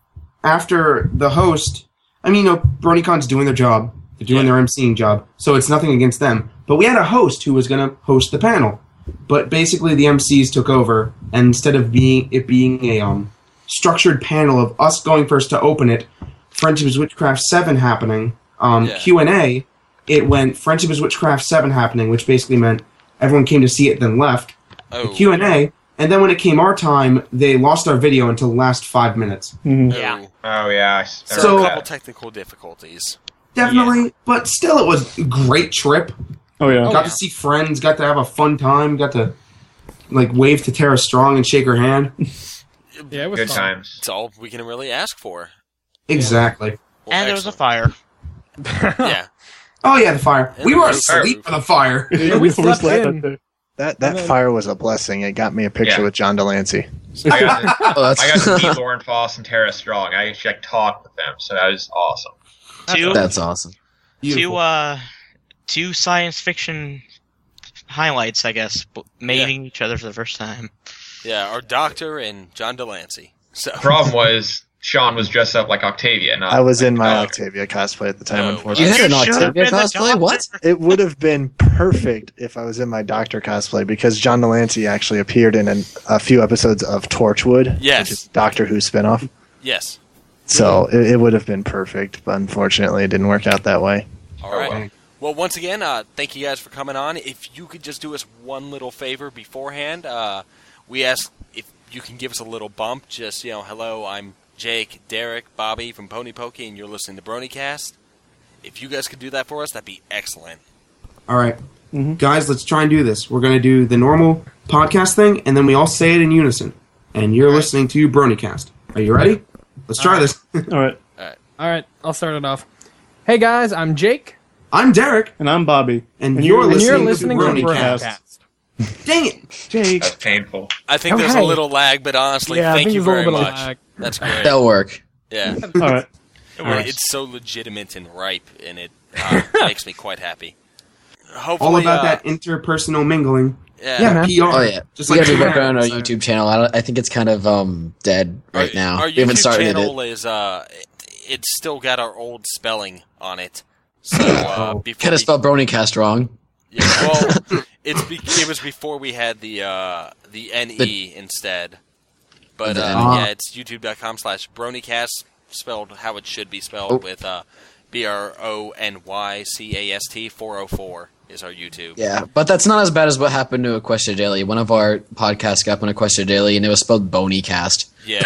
after the host, I mean, BronyCon's doing their job. They're doing their emceeing job, so it's nothing against them. But we had a host who was going to host the panel. But basically, the MCs took over, and instead of being a structured panel of us going first to open it, Friendship is Witchcraft 7 happening, Q&A, it went Friendship is Witchcraft 7 happening, which basically meant everyone came to see it, then left. oh, Q&A, and then when it came our time, they lost our video until the last 5 minutes. Mhm. yeah. Oh, yeah. I So, So- a that. couple technical difficulties. Definitely, but still, it was a great trip. Oh yeah. Got yeah. to see friends, got to have a fun time, got to like wave to Tara Strong and shake her hand. Yeah, it was Good fun. times. It's all we can really ask for. Exactly. Well, And there was a excellent. fire. Yeah. Oh yeah, the fire. And We the were roof. asleep for the fire. Yeah, we slept in. that day. That fire was a blessing. It got me a picture Yeah. with John Delancey. I got to, Oh, that's I got to meet Lauren Foss and Tara Strong. I actually talked with them, so that was awesome. That's awesome. Beautiful. Two science fiction highlights, I guess, meeting each other for the first time. Yeah, our doctor and John Delancey. So The problem was Sean was dressed up like Octavia. Not I was in my Oh. Octavia cosplay at the time, Oh, You unfortunately. had an You should have Octavia been the cosplay? doctor. What? It would have been perfect if I was in my Doctor cosplay because John Delancey actually appeared in a few episodes of Torchwood, Yes. which is a Doctor Who spinoff. yes. So it would have been perfect, but unfortunately it didn't work out that way. All right. well. Well, once again, thank you guys for coming on. If you could just do us one little favor beforehand, we ask if you can give us a little bump. Just, hello, I'm Jake, Derek, Bobby from Pony Pokey, and you're listening to BronyCast. If you guys could do that for us, that'd be excellent. All right, guys, let's try and do this. We're gonna do the normal podcast thing, and then we all say it in unison. And you're listening to BronyCast. Are you ready? Let's try this. All right. All right, I'll start it off. Hey guys, I'm Jake, I'm Derek, And I'm Bobby. and you're and listening, you're listening to BronyCast. BronyCast. Dang it! Jake. That's painful. I think there's a Okay. little lag, but honestly, Yeah, I thank think you there's a very little bit of much. lag. That's great. That'll work. Yeah. All right. It's so legitimate and ripe, and it makes me quite happy. Hopefully, All about that interpersonal mingling. Yeah, Yeah, man. PR. Oh yeah, Just we like got to Twitter. work on our YouTube channel. I think it's kind of dead right now. Our We haven't YouTube started channel it. is it's still got our old spelling on it. So before Kind of spelled BronyCast wrong. yeah, well, it was before we had the NE instead. But The NE. yeah, it's youtube.com/BronyCast, spelled how it should be spelled with BRONYCAST 404 is our YouTube. Yeah, but that's not as bad as what happened to Equestria Daily. One of our podcasts got up on Equestria Daily, and it was spelled BonyCast. Yeah.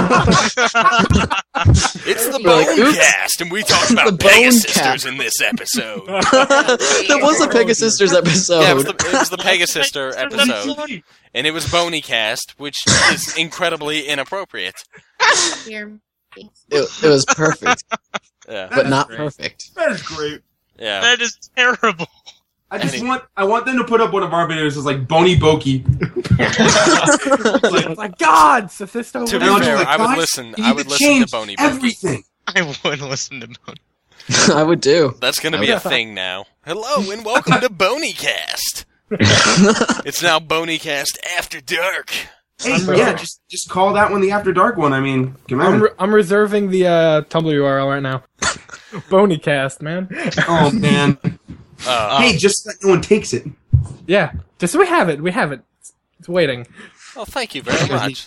It's the We're like, oops. Bonecast, and we talk about The Pegasisters Bonecast. in this episode. That was a Pegasisters episode. Yeah, it was the Pegasister episode, and it was Boneycast, which is incredibly inappropriate. Here. It was perfect, Yeah, but not perfect. That is great. yeah. That is terrible. I want them to put up one of our videos as like Bony Bokey. It's like, God, Sophisto. To be And I'm just fair, like, I would guys, listen. you I need would to listen to change Boney Bokey. everything. I would listen to Bone. I would do. That's going to be a thing now. Hello and welcome to Boneycast. It's now Boneycast After Dark. Hey, yeah, just call that one the After Dark one. I mean, come on. I'm reserving the Tumblr URL right now. BonyCast, man. Oh man. Hey, just that no one takes it. Yeah, just we have it. We have it. It's waiting. Oh, thank you very much.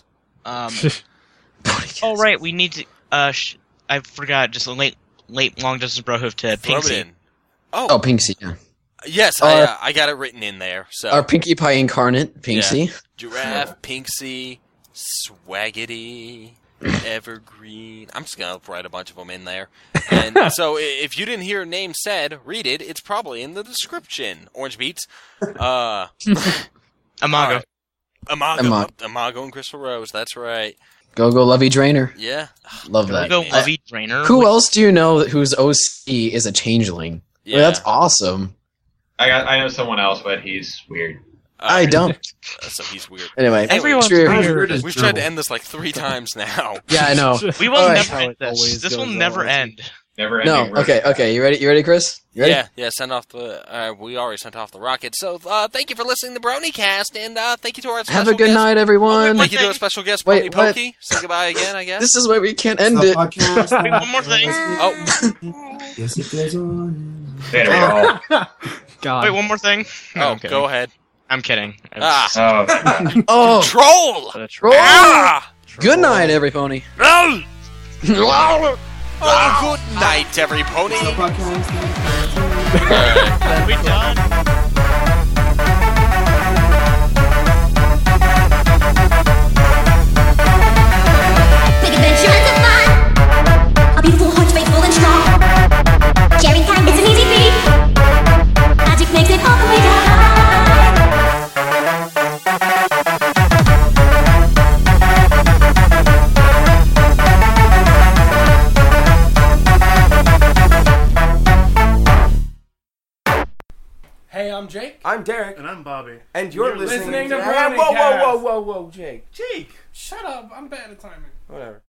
Oh right, we need to. I forgot. Just a late long distance bro hoof to Throw it Pinksy. in. Oh, Oh, Pinksy. Yeah. yes, Our- I got it written in there. So Our Pinkie Pie incarnate, Pinksy. Giraffe, Pinksy, Swaggity, Evergreen. I'm just going to write a bunch of them in there. And so if you didn't hear a name said, read it. It's probably in the description. Orange Beats. Amago. Alright. Amago. Amago. Amago and Crystal Rose. That's right. Go Lovey Drainer. Yeah. Love that. Go man. Lovey Drainer. Who else do you know whose OC is a changeling? Yeah. Well, that's awesome. I know someone else, but he's weird. I don't. So he's weird. Anyway, Everyone's sure. weird as We've tried to gerbil. end this like 3 times now. Yeah, I know. We will Alright. never How end it this. always This will goes never on. end. Never No. ending. Okay. You ready, Chris? You ready? Yeah, send off the. We already sent off the rocket. So thank you for listening to BronyCast, and thank you to our special Have a good guest. night, everyone. Thank you to our special guest, Wait, Pony what? Pokey. Say goodbye again, I guess. This is why we can't end The it. podcast. Wait, one more thing. Oh, Yes, it goes on. There we go. God. Wait, one more thing. No, I'm kidding. go ahead. I'm kidding. Ah, Oh, Oh, troll! troll. Ah! Good night, every pony. Oh, good night, every pony. The podcast. We done. Big adventure and some fun. A beautiful heart, faithful and strong. Sharing kind is an easy feat. Magic makes it all the way down. Hey, I'm Jake. I'm Derek. And I'm Bobby. And you're listening to Whoa, Brownie whoa, Cast. whoa, whoa, whoa, Jake. Shut up. I'm bad at timing. Whatever.